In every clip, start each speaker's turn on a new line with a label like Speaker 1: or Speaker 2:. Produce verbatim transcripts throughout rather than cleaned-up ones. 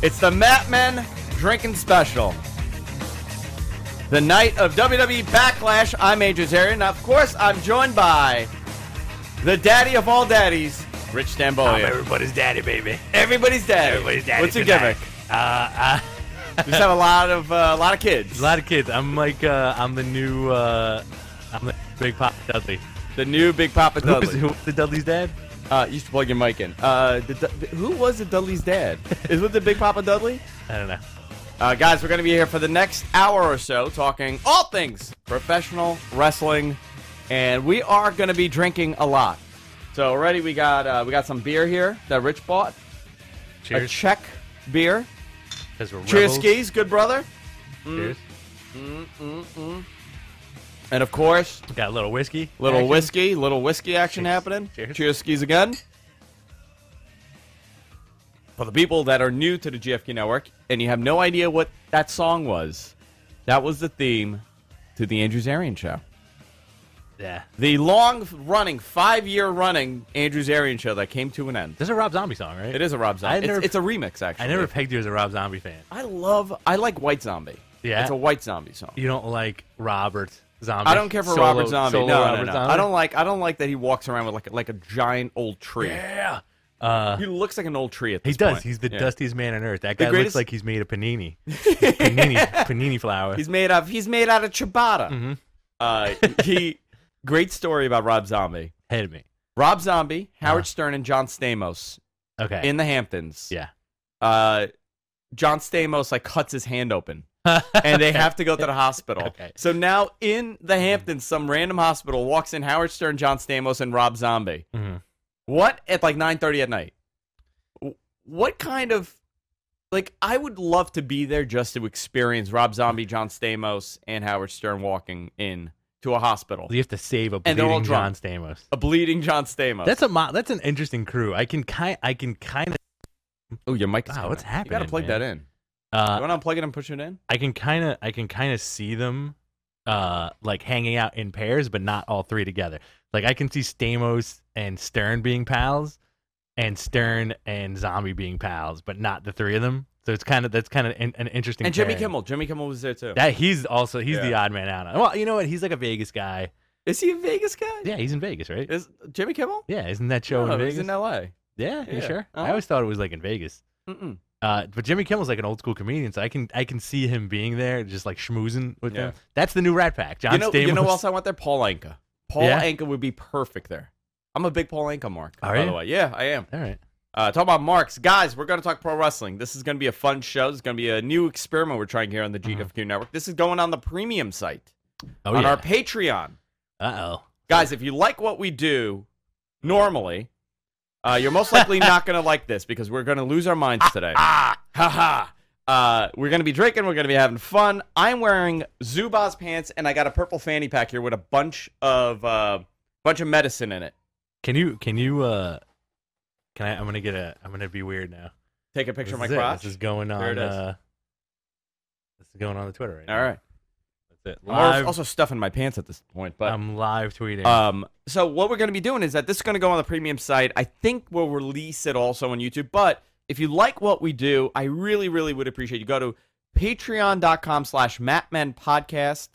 Speaker 1: It's the Mat Men Drinking Special. The night of W W E Backlash. I'm Adrian Zarian. Of course, I'm joined by the daddy of all daddies, Rich Stambolia.
Speaker 2: I'm everybody's daddy, baby.
Speaker 1: Everybody's daddy.
Speaker 2: Everybody's daddy.
Speaker 1: What's your gimmick?
Speaker 2: Uh, uh,
Speaker 1: Just have a lot of uh, a lot of kids.
Speaker 2: a lot of kids. I'm like, uh, I'm the new, uh, I'm the Big Papa Dudley.
Speaker 1: The new Big Papa Dudley.
Speaker 2: Who is, who was the Dudley's dad?
Speaker 1: Uh, you should plug your mic in. Uh, the, the, who was the Dudley's dad? Is it the Big Papa Dudley?
Speaker 2: I don't know.
Speaker 1: Uh, guys, we're going to be here for the next hour or so talking all things professional wrestling, and we are going to be drinking a lot. So already we got uh, we got some beer here that Rich bought.
Speaker 2: Cheers.
Speaker 1: A Czech beer.
Speaker 2: Because we're
Speaker 1: Cheers,
Speaker 2: rebels.
Speaker 1: skis, good brother.
Speaker 2: Cheers.
Speaker 1: Mm, mm, mm. And of course,
Speaker 2: Got a little whiskey.
Speaker 1: little
Speaker 2: action.
Speaker 1: whiskey, little whiskey action
Speaker 2: Cheers.
Speaker 1: happening.
Speaker 2: Cheers.
Speaker 1: Cheers, skis again. For the people that are new to the G F Q network and you have no idea what that song was, that was the theme to the Andrew Zarian Show.
Speaker 2: Yeah.
Speaker 1: The long-running, five-year-running Andrew Zarian Show that came to an end.
Speaker 2: This is a Rob Zombie song, right?
Speaker 1: It is a Rob Zombie.
Speaker 2: I
Speaker 1: It's,
Speaker 2: never-
Speaker 1: it's a remix, actually.
Speaker 2: I never pegged you as a Rob Zombie fan.
Speaker 1: I love. I like White Zombie.
Speaker 2: Yeah?
Speaker 1: It's a White Zombie song.
Speaker 2: You don't like Robert Zombie?
Speaker 1: I don't care for
Speaker 2: Solo-
Speaker 1: Robert Zombie.
Speaker 2: solo
Speaker 1: No,
Speaker 2: Robert
Speaker 1: no, no.
Speaker 2: Zombie?
Speaker 1: I don't like. I don't like that he walks around with like a, like a giant old tree.
Speaker 2: Yeah. Uh,
Speaker 1: He looks like an old tree at this
Speaker 2: he does.
Speaker 1: point.
Speaker 2: He's the
Speaker 1: Yeah.
Speaker 2: dustiest man on earth. That
Speaker 1: The
Speaker 2: guy
Speaker 1: greatest-
Speaker 2: looks like he's made of panini. panini, panini flour.
Speaker 1: He's made of. He's made out of ciabatta.
Speaker 2: Mm-hmm.
Speaker 1: Uh, he. Great story about Rob Zombie.
Speaker 2: Hit me.
Speaker 1: Rob Zombie, Howard
Speaker 2: Uh-huh.
Speaker 1: Stern, and John Stamos
Speaker 2: Okay.
Speaker 1: in the Hamptons.
Speaker 2: yeah.
Speaker 1: Uh, John Stamos like cuts his hand open, and they have to go to the hospital.
Speaker 2: Okay.
Speaker 1: So now in the Hamptons, some random hospital walks in Howard Stern, John Stamos, and Rob Zombie.
Speaker 2: Mhm.
Speaker 1: What at like nine thirty at night? W- What kind of like I would love to be there just to experience Rob Zombie, John Stamos, and Howard Stern walking in to a hospital.
Speaker 2: You have to save a
Speaker 1: And they're all
Speaker 2: bleeding John
Speaker 1: drunk.
Speaker 2: Stamos.
Speaker 1: A bleeding John Stamos.
Speaker 2: That's a mo- that's an interesting crew. I can kind I can kind of
Speaker 1: oh, your mic is
Speaker 2: Wow,
Speaker 1: coming
Speaker 2: what's
Speaker 1: in. You gotta
Speaker 2: happening,
Speaker 1: plug
Speaker 2: man?
Speaker 1: that in.
Speaker 2: uh
Speaker 1: you want to unplug it and push it in?
Speaker 2: I can kind of I can kind of see them uh like hanging out in pairs, but not all three together. Like I can see Stamos and Stern being pals, and Stern and Zombie being pals, but not the three of them. So it's kind of that's kind of an, an interesting.
Speaker 1: And Jimmy
Speaker 2: pairing.
Speaker 1: Kimmel. Jimmy Kimmel was there too.
Speaker 2: That he's also he's the
Speaker 1: Yeah.
Speaker 2: odd man out. Well, you know what? He's like a Vegas guy.
Speaker 1: Is he a Vegas guy?
Speaker 2: Yeah, he's in Vegas, right?
Speaker 1: Is Jimmy Kimmel?
Speaker 2: Yeah, isn't that show
Speaker 1: no,
Speaker 2: in Vegas?
Speaker 1: he's in L A.
Speaker 2: Yeah, you
Speaker 1: Yeah.
Speaker 2: sure? I
Speaker 1: Uh-huh.
Speaker 2: always thought it was like in Vegas.
Speaker 1: Mm-mm.
Speaker 2: Uh, but Jimmy Kimmel's like an old school comedian, so I can I can see him being there, just like schmoozing with
Speaker 1: Yeah.
Speaker 2: them. That's the new Rat Pack. John
Speaker 1: You know,
Speaker 2: Stamos.
Speaker 1: you know who else I want there? Paul Anka. Paul
Speaker 2: Yeah?
Speaker 1: Anka would be perfect there. I'm a big Paul Anka mark,
Speaker 2: Are
Speaker 1: by
Speaker 2: you?
Speaker 1: the way. Yeah, I am.
Speaker 2: All right.
Speaker 1: Uh, talk about marks. Guys, we're going to talk pro wrestling. This is going to be a fun show. This is going to be a new experiment we're trying here on the G F Q network. This is going on the premium site,
Speaker 2: Oh
Speaker 1: on
Speaker 2: yeah.
Speaker 1: our Patreon.
Speaker 2: Uh oh.
Speaker 1: Guys, if you like what we do normally, uh, you're most likely not going to like this because we're going to lose our minds today. Ha ha. Uh, we're going to be drinking. We're going to be having fun. I'm wearing Zubaz pants, and I got a purple fanny pack here with a bunch of uh, bunch of medicine in it.
Speaker 2: Can you can you uh can I I'm gonna get a I'm gonna be weird now.
Speaker 1: Take a picture
Speaker 2: This
Speaker 1: of my
Speaker 2: is it.
Speaker 1: crotch.
Speaker 2: This is going on
Speaker 1: There it is.
Speaker 2: uh this is going on the Twitter right now.
Speaker 1: All right.
Speaker 2: That's it.
Speaker 1: I'm
Speaker 2: Live,
Speaker 1: also stuffing my pants at this point, but
Speaker 2: I'm live tweeting.
Speaker 1: Um, so what we're going to be doing is that this is going to go on the premium site. I think we'll release it also on YouTube. But if you like what we do, I really, really would appreciate you go to patreon.com slash Matmen Podcast.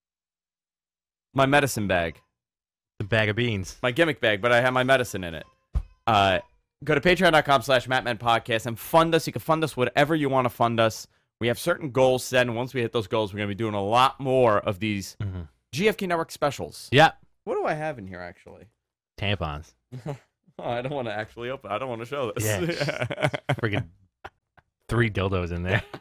Speaker 1: My medicine bag,
Speaker 2: the bag of beans.
Speaker 1: my gimmick bag, but I have my medicine in it. Uh, go to patreon.com slash Matmen Podcast and fund us. You can fund us whatever you want to fund us. We have certain goals set, and once we hit those goals, we're going to be doing a lot more of these
Speaker 2: Mhm.
Speaker 1: G F K Network specials.
Speaker 2: Yeah.
Speaker 1: What do I have in here, actually?
Speaker 2: Tampons.
Speaker 1: Oh, I don't want to actually open. I don't want to show this.
Speaker 2: Yeah. Friggin' three dildos in there.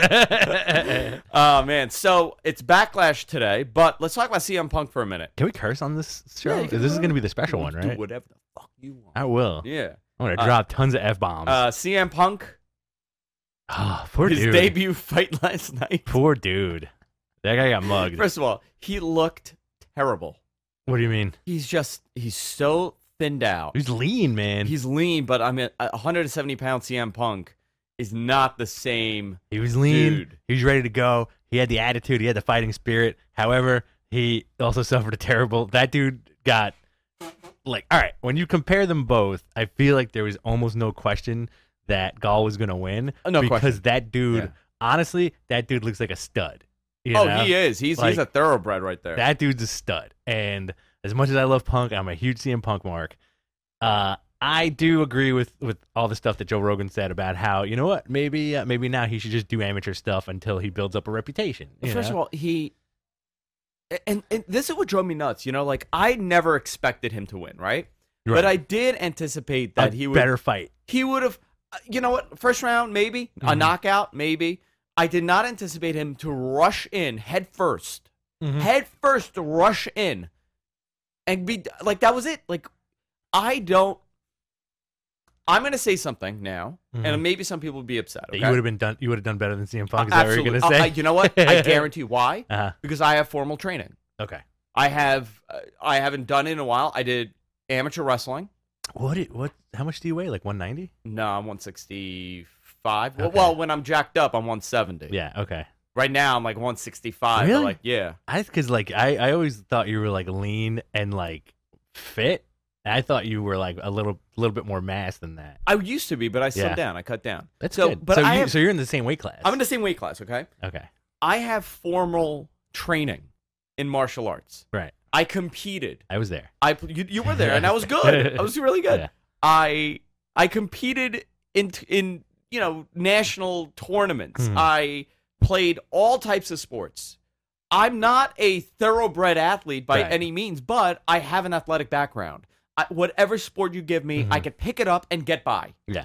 Speaker 1: Oh man, so it's Backlash today, but let's talk about C M Punk for a minute.
Speaker 2: Can we curse on this show?
Speaker 1: Yeah, you can
Speaker 2: this is
Speaker 1: do
Speaker 2: going to be the special one,
Speaker 1: Do
Speaker 2: right?
Speaker 1: whatever the fuck you want.
Speaker 2: I will.
Speaker 1: Yeah.
Speaker 2: I'm going to
Speaker 1: Uh,
Speaker 2: drop tons of F-bombs.
Speaker 1: Uh, C M Punk,
Speaker 2: oh, poor
Speaker 1: his
Speaker 2: dude.
Speaker 1: debut fight last night.
Speaker 2: Poor dude. That guy got mugged.
Speaker 1: First of all, he looked terrible.
Speaker 2: What do you mean?
Speaker 1: He's just, he's so thinned out.
Speaker 2: He's lean, man.
Speaker 1: He's lean, but I mean, a one hundred seventy pound C M Punk is not the same.
Speaker 2: He was lean.
Speaker 1: Dude.
Speaker 2: He was ready to go. He had the attitude. He had the fighting spirit. However, he also suffered a terrible. That dude got like, all right. When you compare them both, I feel like there was almost no question that Gall was going to win.
Speaker 1: Uh, no
Speaker 2: because
Speaker 1: question.
Speaker 2: that dude,
Speaker 1: Yeah.
Speaker 2: honestly, that dude looks like a stud. You
Speaker 1: oh,
Speaker 2: know?
Speaker 1: he is. He's
Speaker 2: Like,
Speaker 1: he's a thoroughbred right there.
Speaker 2: That dude's a stud. And as much as I love Punk, I'm a huge C M Punk mark. Uh, I do agree with, with all the stuff that Joe Rogan said about how, you know what, maybe uh, maybe now he should just do amateur stuff until he builds up a reputation. you
Speaker 1: First
Speaker 2: know?
Speaker 1: of all, he and, and this is what drove me nuts. You know, like I never expected him to win, right?
Speaker 2: Right.
Speaker 1: But I did anticipate that
Speaker 2: a
Speaker 1: he would
Speaker 2: better fight.
Speaker 1: he would have. You know what? First round, maybe a
Speaker 2: Mhm.
Speaker 1: knockout, maybe. I did not anticipate him to rush in head 1st
Speaker 2: Mhm.
Speaker 1: head first to rush in, and be like that was it. Like I don't. I'm gonna say something now,
Speaker 2: Mhm.
Speaker 1: and maybe some people would be upset.
Speaker 2: That
Speaker 1: Okay?
Speaker 2: You would have been done. You would have done better than C M Punk. Is
Speaker 1: Uh,
Speaker 2: that what you're
Speaker 1: absolutely.
Speaker 2: gonna say?
Speaker 1: I- I- you know what? I guarantee. Why?
Speaker 2: Uh-huh.
Speaker 1: Because I have formal training.
Speaker 2: Okay.
Speaker 1: I have. Uh, I haven't done it in a while. I did amateur wrestling.
Speaker 2: What? It, what? How much do you weigh? Like one ninety?
Speaker 1: No, I'm one sixty-five. Well,
Speaker 2: Okay.
Speaker 1: well, when I'm jacked up, I'm one seventy.
Speaker 2: Yeah. Okay.
Speaker 1: Right now, I'm like one sixty-five. but
Speaker 2: Really?
Speaker 1: Like, yeah.
Speaker 2: I because like I I always thought you were like lean and like fit. I thought you were like a little little bit more mass than that.
Speaker 1: I used to be, but I slimmed
Speaker 2: Yeah.
Speaker 1: down. I cut down.
Speaker 2: That's
Speaker 1: so,
Speaker 2: good.
Speaker 1: But
Speaker 2: so
Speaker 1: I
Speaker 2: you
Speaker 1: have,
Speaker 2: so you're in the same weight class.
Speaker 1: I'm in the same weight class. Okay.
Speaker 2: Okay.
Speaker 1: I have formal training in martial arts.
Speaker 2: Right.
Speaker 1: I competed.
Speaker 2: I was there.
Speaker 1: I you, you were there, and I was good. I was really good.
Speaker 2: Yeah.
Speaker 1: I I competed in in you know national tournaments.
Speaker 2: Hmm.
Speaker 1: I played all types of sports. I'm not a thoroughbred athlete by
Speaker 2: Right.
Speaker 1: any means, but I have an athletic background. I, whatever sport you give me,
Speaker 2: Mhm.
Speaker 1: I can pick it up and get by.
Speaker 2: Yeah.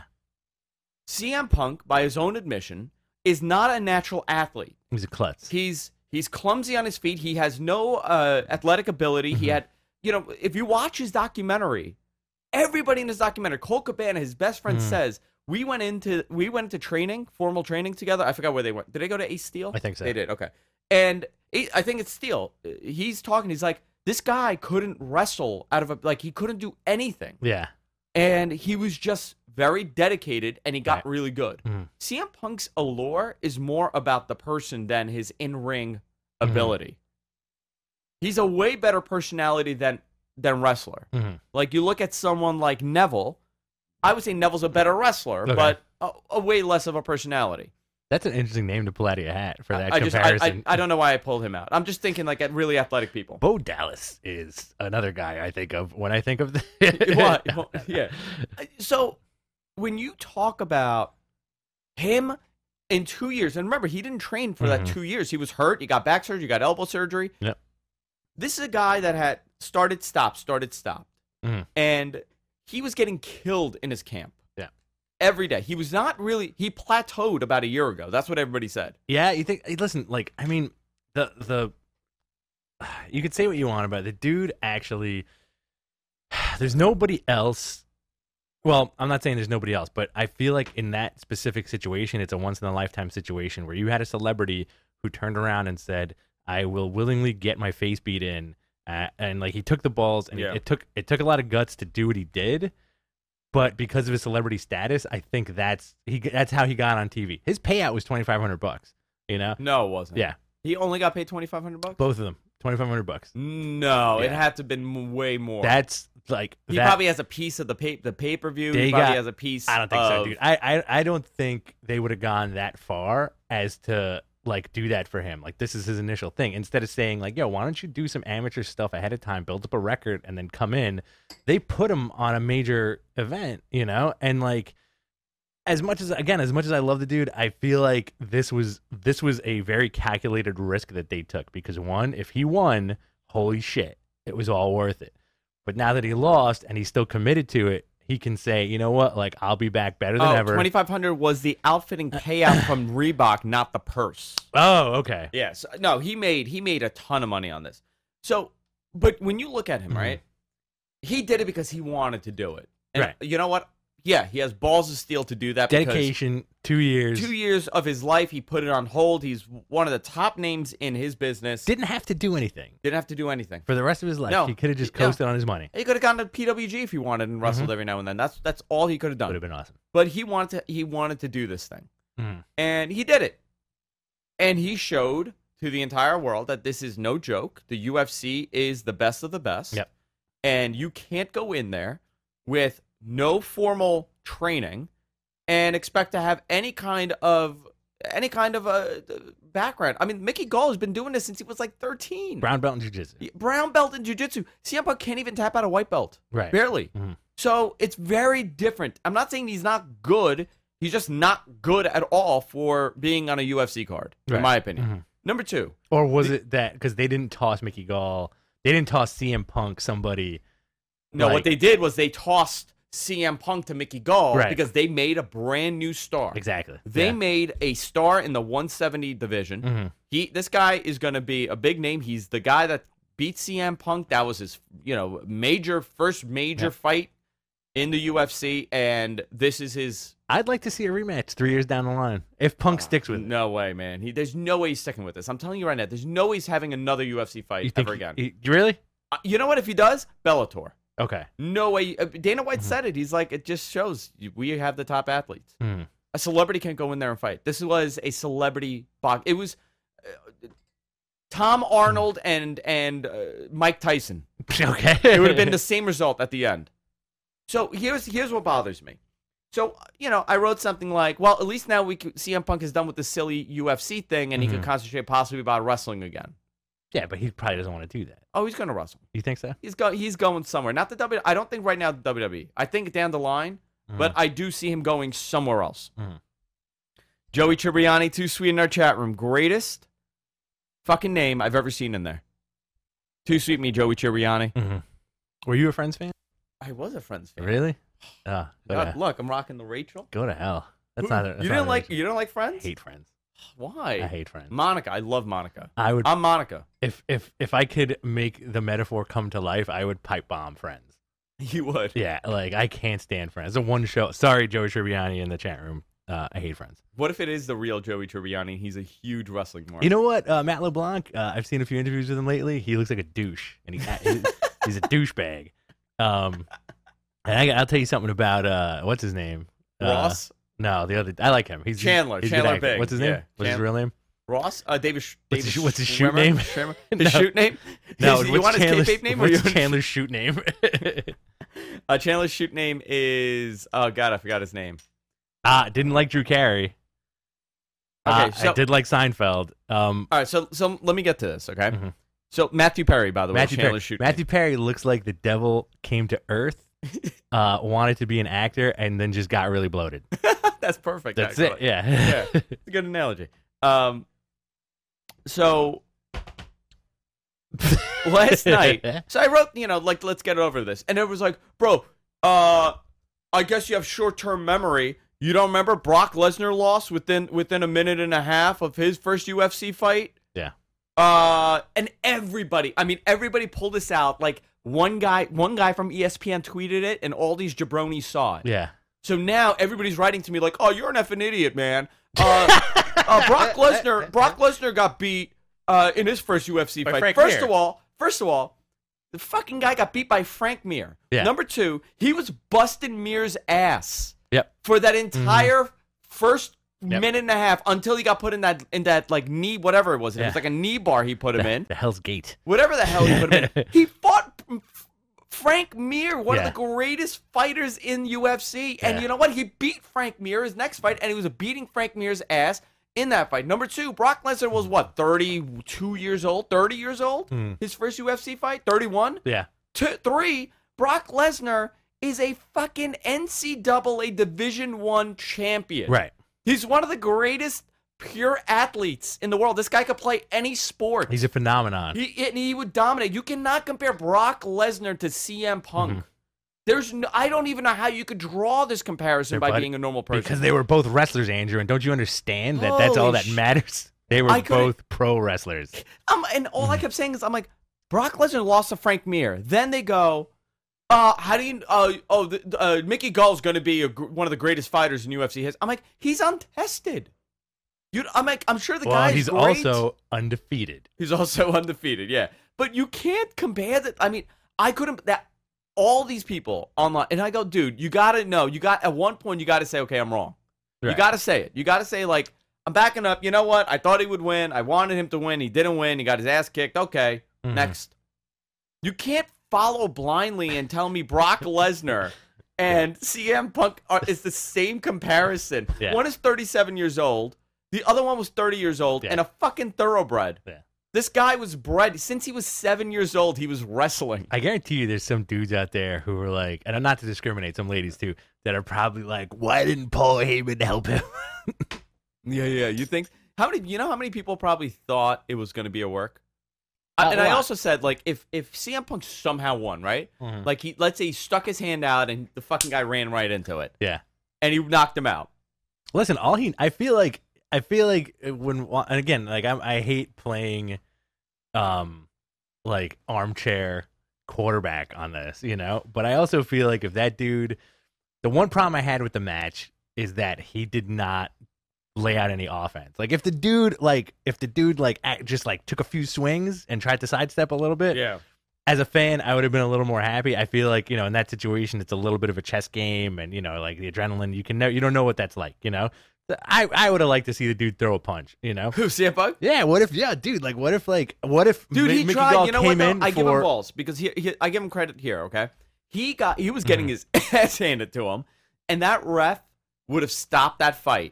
Speaker 1: C M Punk, by his own admission, is not a natural athlete.
Speaker 2: He was a klutz.
Speaker 1: He's he's clumsy on his feet. He has no uh, athletic ability. He
Speaker 2: Mhm.
Speaker 1: had, you know, if you watch his documentary, everybody in his documentary, Cole Cabana, his best friend,
Speaker 2: Mhm.
Speaker 1: says we went into we went into training, formal training together. I forgot where they went. Did they go to Ace Steel?
Speaker 2: I think so.
Speaker 1: They did. Okay, and it, I think it's Steel. He's talking. He's like, this guy couldn't wrestle out of a like he couldn't do anything,
Speaker 2: Yeah.
Speaker 1: and he was just very dedicated, and he got
Speaker 2: Right.
Speaker 1: really good.
Speaker 2: Mhm.
Speaker 1: C M Punk's allure is more about the person than his in-ring
Speaker 2: Mhm.
Speaker 1: ability. He's a way better personality than than wrestler.
Speaker 2: Mhm.
Speaker 1: Like you look at someone like Neville, I would say Neville's a better wrestler,
Speaker 2: Okay.
Speaker 1: but a, a way less of a personality.
Speaker 2: That's an interesting name to pull out of your hat for that
Speaker 1: I just I,
Speaker 2: comparison.
Speaker 1: I, I don't know why I pulled him out. I'm just thinking like at really athletic people.
Speaker 2: Bo Dallas is another guy I think of when I think of the
Speaker 1: What? Well, yeah. So when you talk about him in two years, and remember, he didn't train for that
Speaker 2: Mhm.
Speaker 1: two years. He was hurt. He got back surgery. He got elbow surgery.
Speaker 2: Yep.
Speaker 1: This is a guy that had started, stopped, started, stopped.
Speaker 2: Mhm.
Speaker 1: And he was getting killed in his camp.
Speaker 2: Yeah.
Speaker 1: Every day. He was not really, he plateaued about a year ago. That's what everybody said.
Speaker 2: Yeah, you think? hey, Listen, like I mean, the the you could say what you want about it. The dude actually. There's nobody else. Well, I'm not saying there's nobody else, but I feel like in that specific situation, it's a once in a lifetime situation where you had a celebrity who turned around and said, "I will willingly get my face beat in," uh, and like he took the balls, and
Speaker 1: Yeah.
Speaker 2: it, it took it took a lot of guts to do what he did. But because of his celebrity status, I think that's he that's how he got on T V. His payout was twenty five hundred bucks. You know,
Speaker 1: No, it wasn't.
Speaker 2: yeah,
Speaker 1: He only got paid twenty-five hundred bucks?
Speaker 2: both of them, twenty five hundred bucks.
Speaker 1: No, it
Speaker 2: Yeah.
Speaker 1: had to have been m- way more.
Speaker 2: That's like
Speaker 1: he
Speaker 2: that,
Speaker 1: probably has a piece of the pay the pay per view.
Speaker 2: They
Speaker 1: He probably
Speaker 2: got-
Speaker 1: has a piece.
Speaker 2: I don't think so,
Speaker 1: of-
Speaker 2: dude. I, I I don't think they would have gone that far as to like do that for him. Like this is his initial thing. Instead of saying like, "Yo, why don't you do some amateur stuff ahead of time, build up a record, and then come in?" They put him on a major event, you know, and like. As much as again, as much as I love the dude, I feel like this was this was a very calculated risk that they took because one, if he won, holy shit, it was all worth it. But now that he lost and he's still committed to it, he can say, you know what, like I'll be back better than
Speaker 1: Oh,
Speaker 2: ever.
Speaker 1: twenty-five hundred was the outfitting payout from Reebok, not the purse.
Speaker 2: Oh, okay.
Speaker 1: Yes. No, he made he made a ton of money on this. So, but when you look at him,
Speaker 2: Mhm.
Speaker 1: right? He did it because he wanted to do it. And
Speaker 2: Right.
Speaker 1: you know what? Yeah, he has balls of steel to do that. because
Speaker 2: Dedication, two years.
Speaker 1: Two years of his life, he put it on hold. He's one of the top names in his business.
Speaker 2: Didn't have to do anything
Speaker 1: Didn't have to do anything.
Speaker 2: for the rest of his life.
Speaker 1: No.
Speaker 2: He could have just
Speaker 1: Yeah.
Speaker 2: coasted on his money.
Speaker 1: He could have gone to P W G if he wanted and wrestled
Speaker 2: Mhm.
Speaker 1: every now and then. That's that's all he could have done.
Speaker 2: Would have been awesome.
Speaker 1: But he wanted to he wanted to do this thing.
Speaker 2: Mhm.
Speaker 1: And he did it. And he showed to the entire world that this is no joke. The U F C is the best of the best.
Speaker 2: Yep.
Speaker 1: And you can't go in there with no formal training and expect to have any kind of any kind of a background. I mean, Mickey Gall has been doing this since he was like thirteen.
Speaker 2: Brown belt in jiu-jitsu.
Speaker 1: Brown belt in jiu-jitsu. C M Punk can't even tap out a white belt.
Speaker 2: Right.
Speaker 1: Barely.
Speaker 2: Mm-hmm.
Speaker 1: So it's very different. I'm not saying he's not good. He's just not good at all for being on a U F C card,
Speaker 2: right.
Speaker 1: in my opinion.
Speaker 2: Mm-hmm.
Speaker 1: Number two.
Speaker 2: Or was the, it that because they didn't toss Mickey Gall, they didn't toss C M Punk somebody.
Speaker 1: No,
Speaker 2: like,
Speaker 1: what they did was they tossed C M Punk to Mickey Gall
Speaker 2: right.
Speaker 1: because they made a brand new star.
Speaker 2: Exactly.
Speaker 1: They
Speaker 2: yeah.
Speaker 1: made a star in the one seventy division.
Speaker 2: Mm-hmm.
Speaker 1: He, this guy is going to be a big name. He's the guy that beat C M Punk. That was his, you know, major first major
Speaker 2: yeah.
Speaker 1: fight in the U F C, and this is his.
Speaker 2: I'd like to see a rematch three years down the line if Punk
Speaker 1: uh,
Speaker 2: sticks with it.
Speaker 1: No way, man. He, there's no way he's sticking with this. I'm telling you right now. There's no way he's having another U F C fight
Speaker 2: You think
Speaker 1: ever
Speaker 2: he-
Speaker 1: again.
Speaker 2: he- really?
Speaker 1: Uh, you know what? If he does, Bellator.
Speaker 2: Okay.
Speaker 1: No way. Uh, Dana White
Speaker 2: Mhm.
Speaker 1: said it. He's like, it just shows you- we have the top athletes.
Speaker 2: Mm.
Speaker 1: A celebrity can't go in there and fight. This was a celebrity box. It was uh, Tom Arnold and and uh, Mike Tyson.
Speaker 2: Okay.
Speaker 1: It would have been the same result at the end. So here's here's what bothers me. So you know, I wrote something like, well, at least now we can, C M Punk is done with the silly U F C thing, and he can
Speaker 2: Mhm.
Speaker 1: concentrate possibly about wrestling again.
Speaker 2: Yeah, but he probably doesn't want to do that.
Speaker 1: Oh, he's gonna wrestle.
Speaker 2: You think so?
Speaker 1: He's go he's going somewhere. Not the W. I don't think right now the W W E. I think down the line, but I do see him going somewhere else.
Speaker 2: Mhm.
Speaker 1: Joey Tribbiani, too sweet in our chat room. Greatest fucking name I've ever seen in there. Too sweet me, Joey Tribbiani.
Speaker 2: Mm-hmm. Were you a Friends fan?
Speaker 1: I was a Friends fan.
Speaker 2: Really? Oh, go,
Speaker 1: God,
Speaker 2: to,
Speaker 1: look, I'm rocking the Rachel.
Speaker 2: go to hell. That's
Speaker 1: Who-
Speaker 2: not. A, that's
Speaker 1: you
Speaker 2: not
Speaker 1: didn't
Speaker 2: a
Speaker 1: like
Speaker 2: reason.
Speaker 1: you don't like
Speaker 2: I
Speaker 1: Friends?
Speaker 2: hate Friends.
Speaker 1: Why?
Speaker 2: I hate Friends.
Speaker 1: Monica. I love Monica.
Speaker 2: I would
Speaker 1: I'm Monica.
Speaker 2: if if if I could make the metaphor come to life, I would pipe bomb Friends.
Speaker 1: You would.
Speaker 2: Yeah, like I can't stand Friends. The one show. Sorry, Joey Tribbiani in the chat room. Uh, I hate Friends.
Speaker 1: What if it is the real Joey Tribbiani? He's a huge wrestling mark.
Speaker 2: You know what? Uh, Matt LeBlanc. Uh, I've seen a few interviews with him lately. He looks like a douche, and he, he's, he's a douchebag. Um, and I, I'll tell you something about uh, what's his name? Uh,
Speaker 1: Ross?
Speaker 2: No, the other. I like him. He's
Speaker 1: Chandler.
Speaker 2: He's a good
Speaker 1: Chandler
Speaker 2: actor.
Speaker 1: Big.
Speaker 2: What's his
Speaker 1: Yeah.
Speaker 2: name? What's his
Speaker 1: Chan-
Speaker 2: real name?
Speaker 1: Ross? Uh, David. Sh-
Speaker 2: What's
Speaker 1: David
Speaker 2: his- what's his shoot
Speaker 1: Schwimmer?
Speaker 2: name?
Speaker 1: Schwimmer?
Speaker 2: No.
Speaker 1: His shoot name?
Speaker 2: No,
Speaker 1: His- you
Speaker 2: what's
Speaker 1: want his
Speaker 2: Chandler's,
Speaker 1: kayfabe name? Or
Speaker 2: what's
Speaker 1: you-
Speaker 2: Chandler's shoot name?
Speaker 1: uh, Chandler's shoot name is. Oh God, I forgot his name.
Speaker 2: Ah, didn't like Drew Carey.
Speaker 1: Okay,
Speaker 2: Uh,
Speaker 1: so
Speaker 2: I did like Seinfeld. Um,
Speaker 1: all right, so so let me get to this, okay?
Speaker 2: Mhm.
Speaker 1: So Matthew Perry, by the way,
Speaker 2: Matthew
Speaker 1: Chandler's
Speaker 2: Perry.
Speaker 1: shoot
Speaker 2: Matthew Perry looks like the devil came to Earth, uh, wanted to be an actor, and then just got really bloated.
Speaker 1: name. That's perfect.
Speaker 2: That's
Speaker 1: actually.
Speaker 2: it. Yeah.
Speaker 1: Yeah, it's a good analogy. Um, so last night, so I wrote, you know, like let's get over this, and it was like, bro, uh, I guess you have short-term memory. You don't remember Brock Lesnar lost within within a minute and a half of his first U F C fight?
Speaker 2: Yeah.
Speaker 1: Uh, and everybody, I mean, everybody pulled this out. Like one guy, one guy from E S P N tweeted it, and all these jabronis saw it.
Speaker 2: Yeah.
Speaker 1: So now everybody's writing to me like, "Oh, you're an effing idiot, man." Uh, uh, Brock Lesnar, Brock Lesnar got beat uh, in his first U F C
Speaker 2: By
Speaker 1: fight.
Speaker 2: Frank
Speaker 1: First
Speaker 2: Mir.
Speaker 1: of all, first of all, the fucking guy got beat by Frank Mir.
Speaker 2: Yeah.
Speaker 1: Number two, he was busting Mir's ass
Speaker 2: Yep.
Speaker 1: for that entire first
Speaker 2: Yep.
Speaker 1: minute and a half until he got put in that in that like knee whatever it was. It
Speaker 2: Yeah.
Speaker 1: was like a knee bar he put him
Speaker 2: The,
Speaker 1: in.
Speaker 2: the Hell's Gate.
Speaker 1: Whatever the hell he put him in. He fought Frank Mir, one
Speaker 2: Yeah.
Speaker 1: of the greatest fighters in U F C. And
Speaker 2: Yeah.
Speaker 1: you know what? He beat Frank Mir his next fight, and he was beating Frank Mir's ass in that fight. Number two, Brock Lesnar was what, thirty-two years old, thirty years old?
Speaker 2: Mm.
Speaker 1: His first U F C fight, thirty-one?
Speaker 2: Yeah.
Speaker 1: Two, three, Brock Lesnar is a fucking N C double A Division One champion.
Speaker 2: Right.
Speaker 1: He's one of the greatest pure athletes in the world. This guy could play any sport.
Speaker 2: He's a phenomenon.
Speaker 1: He and he would dominate. You cannot compare Brock Lesnar to C M Punk.
Speaker 2: Mhm.
Speaker 1: There's no, I don't even know how you could draw this comparison
Speaker 2: They're
Speaker 1: by
Speaker 2: buddy-
Speaker 1: being a normal person.
Speaker 2: Because they were both wrestlers, Andrew, and don't you understand that that's all
Speaker 1: Holy
Speaker 2: that
Speaker 1: sh-
Speaker 2: matters? They were
Speaker 1: I couldn't-
Speaker 2: both pro wrestlers.
Speaker 1: Um, and all
Speaker 2: Mm-hmm.
Speaker 1: I kept saying is, I'm like, Brock Lesnar lost to Frank Mir. Then they go, uh, how do you? Uh, oh, the, uh, Mickey Gall's going to be a, gr- one of the greatest fighters in U F C history. I'm like, he's untested. You, I'm like, I'm sure the
Speaker 2: Well,
Speaker 1: guy's
Speaker 2: he's
Speaker 1: great.
Speaker 2: also undefeated.
Speaker 1: He's also undefeated, yeah. But you can't compare that. I mean, I couldn't. That all these people online, and I go, dude, you gotta know. You got at one point, you gotta say, okay, I'm wrong. You
Speaker 2: Right.
Speaker 1: gotta say it. You gotta say like, I'm backing up. You know what? I thought he would win. I wanted him to win. He didn't win. He got his ass kicked. Okay,
Speaker 2: Mhm.
Speaker 1: next. You can't follow blindly and tell me Brock Lesnar and C M Punk are, is the same comparison.
Speaker 2: Yeah.
Speaker 1: One is thirty-seven years old. The other one was thirty years old
Speaker 2: Yeah.
Speaker 1: and a fucking thoroughbred.
Speaker 2: Yeah.
Speaker 1: This guy was bred since he was seven years old. He was wrestling.
Speaker 2: I guarantee you, there's some dudes out there who are like, and I'm not to discriminate, some ladies too, that are probably like, why didn't Paul Heyman help him?
Speaker 1: Yeah, yeah. You think how many? You know how many people probably thought it was going to be a work?
Speaker 2: Uh,
Speaker 1: I, and I
Speaker 2: well,
Speaker 1: also said like if if C M Punk somehow won, right?
Speaker 2: Mhm.
Speaker 1: Like he let's say he stuck his hand out and the fucking guy ran right into it,
Speaker 2: Yeah.
Speaker 1: and he knocked him out.
Speaker 2: Listen, all he, I feel like, I feel like when, and again, like I'm, I hate playing, um, like armchair quarterback on this, you know. But I also feel like if that dude, the one problem I had with the match is that he did not lay out any offense. Like if the dude, like if the dude, like act, just like took a few swings and tried to sidestep a little bit.
Speaker 1: Yeah.
Speaker 2: As a fan, I would have been a little more happy. I feel like, you know, in that situation, it's a little bit of a chess game, and you know, like the adrenaline, you can know, you don't know what that's like, you know. I I would have liked to see the dude throw a punch, you know.
Speaker 1: Who, C M Punk?
Speaker 2: Yeah, what if, yeah, dude, like what if, like what if,
Speaker 1: Dude,
Speaker 2: Mi-
Speaker 1: he
Speaker 2: Mickey
Speaker 1: tried.
Speaker 2: Gall
Speaker 1: You know
Speaker 2: came
Speaker 1: what?
Speaker 2: in
Speaker 1: though? I
Speaker 2: for,
Speaker 1: give him balls because he, he. I give him credit here. Okay, he got. He was getting
Speaker 2: Mhm.
Speaker 1: his ass handed to him, and that ref would have stopped that fight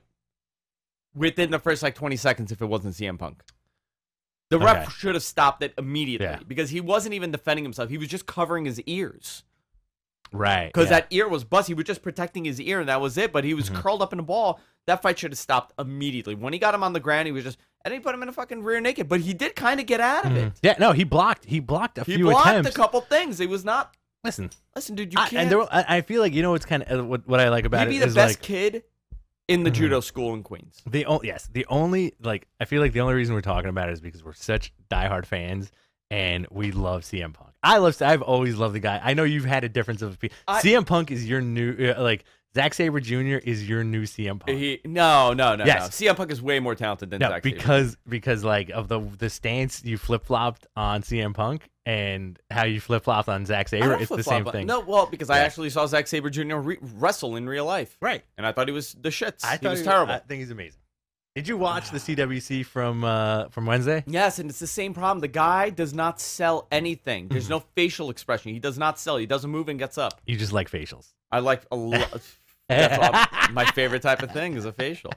Speaker 1: within the first like twenty seconds if it wasn't C M Punk. The ref
Speaker 2: Okay.
Speaker 1: should have stopped it immediately
Speaker 2: Yeah.
Speaker 1: because he wasn't even defending himself. He was just covering his ears
Speaker 2: right?
Speaker 1: because
Speaker 2: yeah.
Speaker 1: that ear was bust. He was just protecting his ear, and that was it. But he was
Speaker 2: Mhm.
Speaker 1: curled up in a ball. That fight should have stopped immediately. When he got him on the ground, he was just. And he put him in a fucking rear naked, but he did kind of get out of
Speaker 2: Mhm.
Speaker 1: it.
Speaker 2: Yeah, no, he blocked, he blocked a
Speaker 1: He
Speaker 2: few
Speaker 1: blocked
Speaker 2: attempts.
Speaker 1: a couple things. He was not.
Speaker 2: Listen,
Speaker 1: Listen, dude, you
Speaker 2: I,
Speaker 1: can't.
Speaker 2: and there, I, I feel like, you know what's kind of what, what I like about
Speaker 1: He'd be
Speaker 2: it
Speaker 1: the
Speaker 2: is
Speaker 1: best
Speaker 2: like
Speaker 1: kid in the
Speaker 2: Mhm.
Speaker 1: judo school in Queens.
Speaker 2: the only yes, the only like I feel like the only reason we're talking about it is because we're such diehard fans and we love C M Punk. I love. I've always loved the guy. I know you've had a difference of opinion.
Speaker 1: I-
Speaker 2: C M Punk is your new uh, like Zack Sabre Junior is your new C M Punk.
Speaker 1: He, no, no, no,
Speaker 2: Yes.
Speaker 1: no. C M Punk is way more talented than
Speaker 2: No,
Speaker 1: Zack Sabre.
Speaker 2: because because like of the the stance you flip flopped on C M Punk and how you flip flopped on Zack
Speaker 1: I
Speaker 2: Sabre,
Speaker 1: don't
Speaker 2: it's the
Speaker 1: flip-flop,
Speaker 2: same
Speaker 1: but-
Speaker 2: thing.
Speaker 1: No, well, because I
Speaker 2: Yeah.
Speaker 1: actually saw Zack Sabre Junior Re- wrestle in real life,
Speaker 2: Right.
Speaker 1: and I thought he was the shits.
Speaker 2: I
Speaker 1: he
Speaker 2: thought
Speaker 1: was terrible.
Speaker 2: I think he's amazing. Did you watch the C W C from uh, from Wednesday?
Speaker 1: Yes, and it's the same problem. The guy does not sell anything. There's
Speaker 2: Mm-hmm.
Speaker 1: no facial expression. He does not sell. He doesn't move and gets up.
Speaker 2: You just like facials.
Speaker 1: I like a lot. That's all, my favorite type of thing is a facial.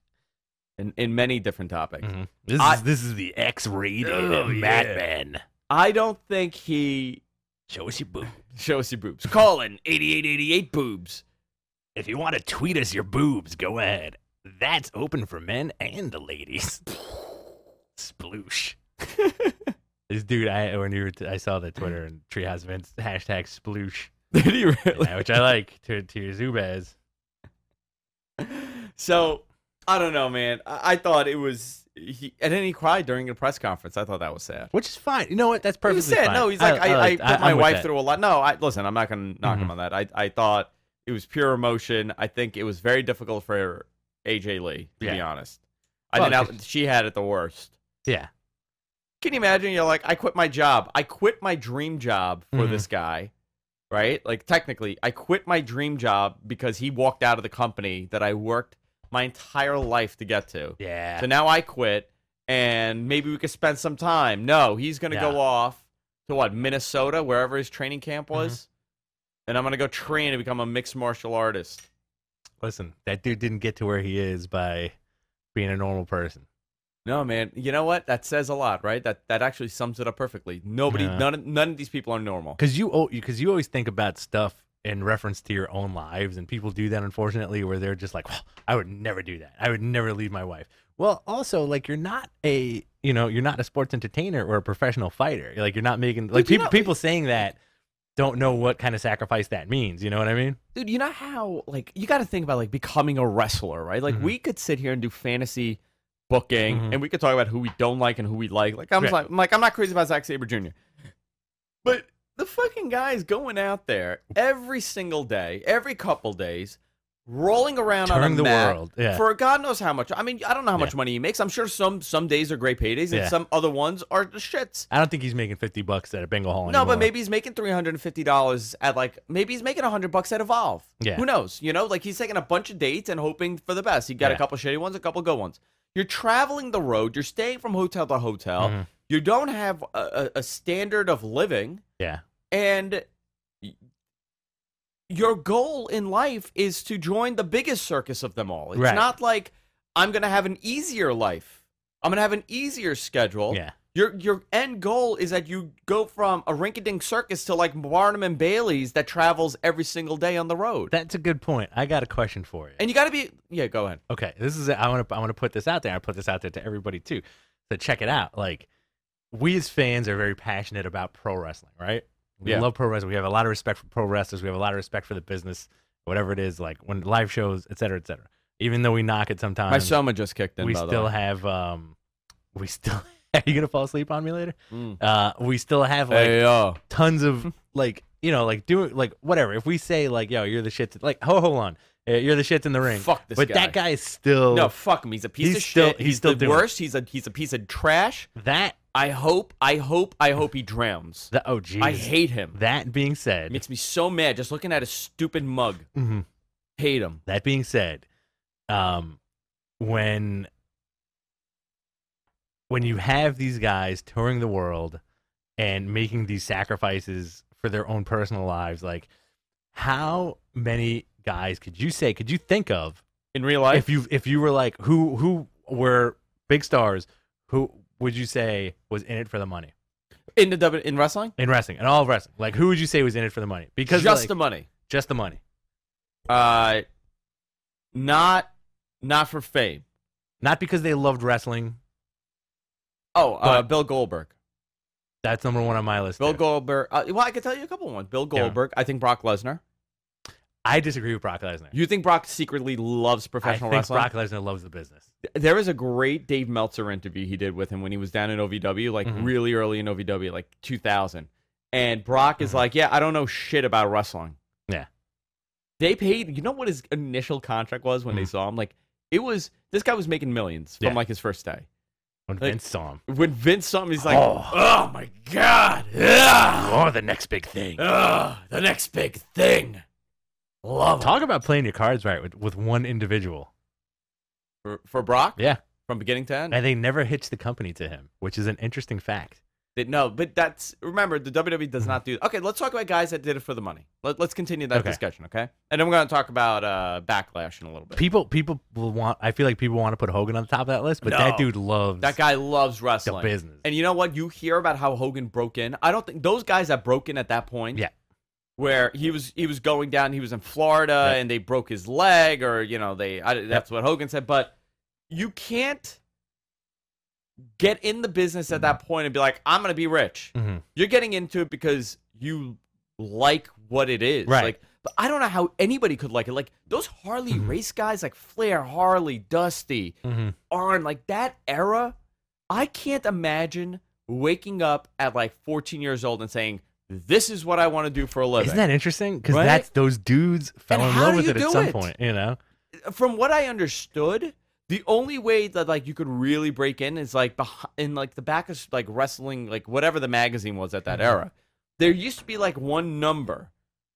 Speaker 1: In in many different topics.
Speaker 2: Mhm. This
Speaker 1: I-
Speaker 2: is this is the X-rated
Speaker 1: Oh, yeah.
Speaker 2: Madman.
Speaker 1: I don't think he
Speaker 2: Show us your boob.
Speaker 1: Show us your boobs. Call in eighty-eight eighty-eight boobs.
Speaker 2: If you want to tweet us your boobs, go ahead. That's open for men and the ladies. Sploosh. This dude, I when you were t- I saw the Twitter and Treehouse Vince hashtag sploosh,
Speaker 1: Did he really?
Speaker 2: yeah, which I like to to your Zubaz.
Speaker 1: So I don't know, man. I, I thought it was. He, and then he cried during the press conference. I thought that was sad.
Speaker 2: Which is fine. You know what? That's
Speaker 1: He
Speaker 2: perfectly
Speaker 1: was sad.
Speaker 2: fine.
Speaker 1: No, he's like, I, I,
Speaker 2: like-
Speaker 1: put my
Speaker 2: I'm with
Speaker 1: wife
Speaker 2: that.
Speaker 1: through a lot. No, I listen. I'm not gonna knock him
Speaker 2: Mhm.
Speaker 1: on that. I, I thought it was pure emotion. I think it was very difficult for A J Lee, to be
Speaker 2: Yeah.
Speaker 1: honest. I
Speaker 2: Well,
Speaker 1: think that,
Speaker 2: 'cause-
Speaker 1: she had it the worst.
Speaker 2: Yeah.
Speaker 1: Can you imagine? You're like, I quit my job. I quit my dream job for
Speaker 2: Mhm.
Speaker 1: this guy, right? Like, technically, I quit my dream job because he walked out of the company that I worked my entire life to get to.
Speaker 2: Yeah.
Speaker 1: So now I quit, and maybe we could spend some time. No, he's going to
Speaker 2: Yeah.
Speaker 1: go off to what, Minnesota, wherever his training camp was, and I'm going to go train to become a mixed martial artist.
Speaker 2: Listen, that dude didn't get to where he is by being a normal person.
Speaker 1: No, man. You know what? That says a lot, right? That that actually sums it up perfectly. Nobody,
Speaker 2: Yeah.
Speaker 1: none, of- none of these people are normal.
Speaker 2: Because you, because you always think about stuff in reference to your own lives, and people do that, unfortunately, where they're just like, well, I would never do that. I would never leave my wife. Well, also, like, you're not a, you know, you're not a sports entertainer or a professional fighter. Like, you're not making, like,
Speaker 1: Dude, you
Speaker 2: people,
Speaker 1: know-
Speaker 2: people saying that don't know what kind of sacrifice that means. You know what I mean?
Speaker 1: Dude, you know how, like, you got to think about, like, becoming a wrestler, right? Like,
Speaker 2: Mhm.
Speaker 1: we could sit here and do fantasy booking,
Speaker 2: Mhm.
Speaker 1: and we could talk about who we don't like and who we like. Like, I'm,
Speaker 2: Right.
Speaker 1: like, I'm like, I'm not crazy about Zack Sabre Junior But the fucking guy is going out there every single day, every couple days, rolling around on
Speaker 2: Touring
Speaker 1: a
Speaker 2: the
Speaker 1: mat
Speaker 2: world, yeah.
Speaker 1: for God knows how much. I mean, I don't know how much
Speaker 2: Yeah.
Speaker 1: money he makes. I'm sure some some days are great paydays, and
Speaker 2: Yeah.
Speaker 1: some other ones are the shits.
Speaker 2: I don't think he's making fifty bucks at a bingo hall
Speaker 1: No,
Speaker 2: anymore.
Speaker 1: but maybe he's making three hundred and fifty dollars at like maybe he's making a hundred bucks at Evolve.
Speaker 2: Yeah.
Speaker 1: Who knows? You know, like he's taking a bunch of dates and hoping for the best. He got a
Speaker 2: Yeah.
Speaker 1: couple shitty ones, a couple good ones. You're traveling the road. You're staying from hotel to hotel.
Speaker 2: Mhm.
Speaker 1: You don't have a, a, a standard of living,
Speaker 2: Yeah.
Speaker 1: and y- your goal in life is to join the biggest circus of them all. It's
Speaker 2: Right.
Speaker 1: not like I'm going to have an easier life. I'm going to have an easier schedule.
Speaker 2: Yeah.
Speaker 1: Your your end goal is that you go from a rink-a-dink circus to like Barnum and Bailey's that travels every single day on the road.
Speaker 2: That's a good point. I got a question for you.
Speaker 1: And you got to be yeah, go ahead.
Speaker 2: Okay, this is I want to I want to put this out there. I put this out there to everybody too. So check it out. Like, we as fans are very passionate about pro wrestling, right? We
Speaker 1: Yeah.
Speaker 2: love pro wrestling. We have a lot of respect for pro wrestlers. We have a lot of respect for the business, whatever it is, like when live shows, et cetera, et cetera. Even though we knock it sometimes,
Speaker 1: My soma just kicked in,
Speaker 2: we
Speaker 1: by the
Speaker 2: still
Speaker 1: way.
Speaker 2: have um, we still. Are you gonna fall asleep on me later?
Speaker 1: Mm.
Speaker 2: Uh, we still have like
Speaker 1: Hey, yo.
Speaker 2: tons of like you know like doing like whatever. If we say like yo, you're the shit. Like ho, hold on, Uh, you're the shit in the ring.
Speaker 1: Fuck this
Speaker 2: but
Speaker 1: guy.
Speaker 2: that guy is still
Speaker 1: No, fuck him. He's a piece
Speaker 2: He's
Speaker 1: of
Speaker 2: still-
Speaker 1: shit.
Speaker 2: he's
Speaker 1: He's,
Speaker 2: still
Speaker 1: the
Speaker 2: doing it.
Speaker 1: worst. He's a he's a piece of trash.
Speaker 2: that.
Speaker 1: I hope, I hope, I hope he drowns.
Speaker 2: That oh geez.
Speaker 1: I hate him.
Speaker 2: That being said,
Speaker 1: It makes me so mad just looking at his stupid mug.
Speaker 2: mhm.
Speaker 1: Hate him.
Speaker 2: that being said, um, when when you have these guys touring the world and making these sacrifices for their own personal lives, like how many guys could you say, could you think of
Speaker 1: In real life,
Speaker 2: if you if you were like who who were big stars, who would you say was in it for the money
Speaker 1: in the W- in wrestling,
Speaker 2: in wrestling and all of wrestling? Like who would you say was in it for the money? Because
Speaker 1: just
Speaker 2: like,
Speaker 1: the money.
Speaker 2: just the money,
Speaker 1: Uh, not not for fame.
Speaker 2: not because they loved wrestling.
Speaker 1: Oh, uh,
Speaker 2: But-
Speaker 1: Bill Goldberg.
Speaker 2: That's number one on my list.
Speaker 1: Bill
Speaker 2: too.
Speaker 1: Goldberg. Uh, well, I can tell you a couple of ones. Bill
Speaker 2: Yeah.
Speaker 1: Goldberg. I think Brock Lesnar.
Speaker 2: I disagree with Brock Lesnar.
Speaker 1: You think Brock secretly loves
Speaker 2: I
Speaker 1: professional
Speaker 2: think
Speaker 1: wrestling?
Speaker 2: Brock Lesnar loves the business.
Speaker 1: There was a great Dave Meltzer interview he did with him when he was down in O V W, like
Speaker 2: Mhm.
Speaker 1: really early in O V W, like two thousand. And Brock is
Speaker 2: Mhm.
Speaker 1: like, yeah, I don't know shit about wrestling.
Speaker 2: Yeah.
Speaker 1: They paid, you know what his initial contract was when they
Speaker 2: Mhm.
Speaker 1: saw him? Like, it was, this guy was making millions from
Speaker 2: Yeah.
Speaker 1: like his first day.
Speaker 2: When
Speaker 1: Like-
Speaker 2: Vince saw him,
Speaker 1: When Vince saw him, he's like,
Speaker 2: Oh.
Speaker 1: oh, my God. Ugh.
Speaker 2: oh, the next big thing.
Speaker 1: Ugh, the next big thing. Love
Speaker 2: Talk about playing your cards right with, with one individual.
Speaker 1: for, for Brock
Speaker 2: Yeah,
Speaker 1: from beginning to end.
Speaker 2: and they never hitched the company to him, which is an interesting fact.
Speaker 1: They- No, but that's remember the W W E does not do. Okay, let's talk about guys that did it for the money. Let, let's continue that
Speaker 2: Okay.
Speaker 1: discussion, okay? And then we're going to talk about uh, backlash in a little bit.
Speaker 2: People, people will want. I feel like people want to put Hogan on the top of that list, but that
Speaker 1: No.
Speaker 2: dude loves
Speaker 1: That guy loves
Speaker 2: the
Speaker 1: wrestling.
Speaker 2: business.
Speaker 1: And you know what? You hear about how Hogan broke in. I don't think those guys that broke in at that point.
Speaker 2: Yeah.
Speaker 1: Where he was, he was going down. He was in Florida,
Speaker 2: Right.
Speaker 1: and they broke his leg, or you know, they. I, that's what Hogan said. But you can't get in the business at that point and be like, "I'm going to be rich."
Speaker 2: Mhm.
Speaker 1: You're getting into it because you like what it is.
Speaker 2: Right.
Speaker 1: Like, but I don't know how anybody could like it. Like those Harley
Speaker 2: Mhm.
Speaker 1: race guys, like Flair, Harley, Dusty,
Speaker 2: Mhm.
Speaker 1: Arn, like that era. I can't imagine waking up at like fourteen years old and saying, "This is what I want to do for a living."
Speaker 2: Isn't that interesting? Because
Speaker 1: Right?
Speaker 2: that's those dudes fell
Speaker 1: And
Speaker 2: in
Speaker 1: how
Speaker 2: love
Speaker 1: do
Speaker 2: with
Speaker 1: you
Speaker 2: it at
Speaker 1: do
Speaker 2: some
Speaker 1: it?
Speaker 2: point. You know,
Speaker 1: From what I understood, the only way that like you could really break in is like beh- in like the back of like wrestling, like whatever the magazine was at that
Speaker 2: Mhm.
Speaker 1: era. There used to be like one number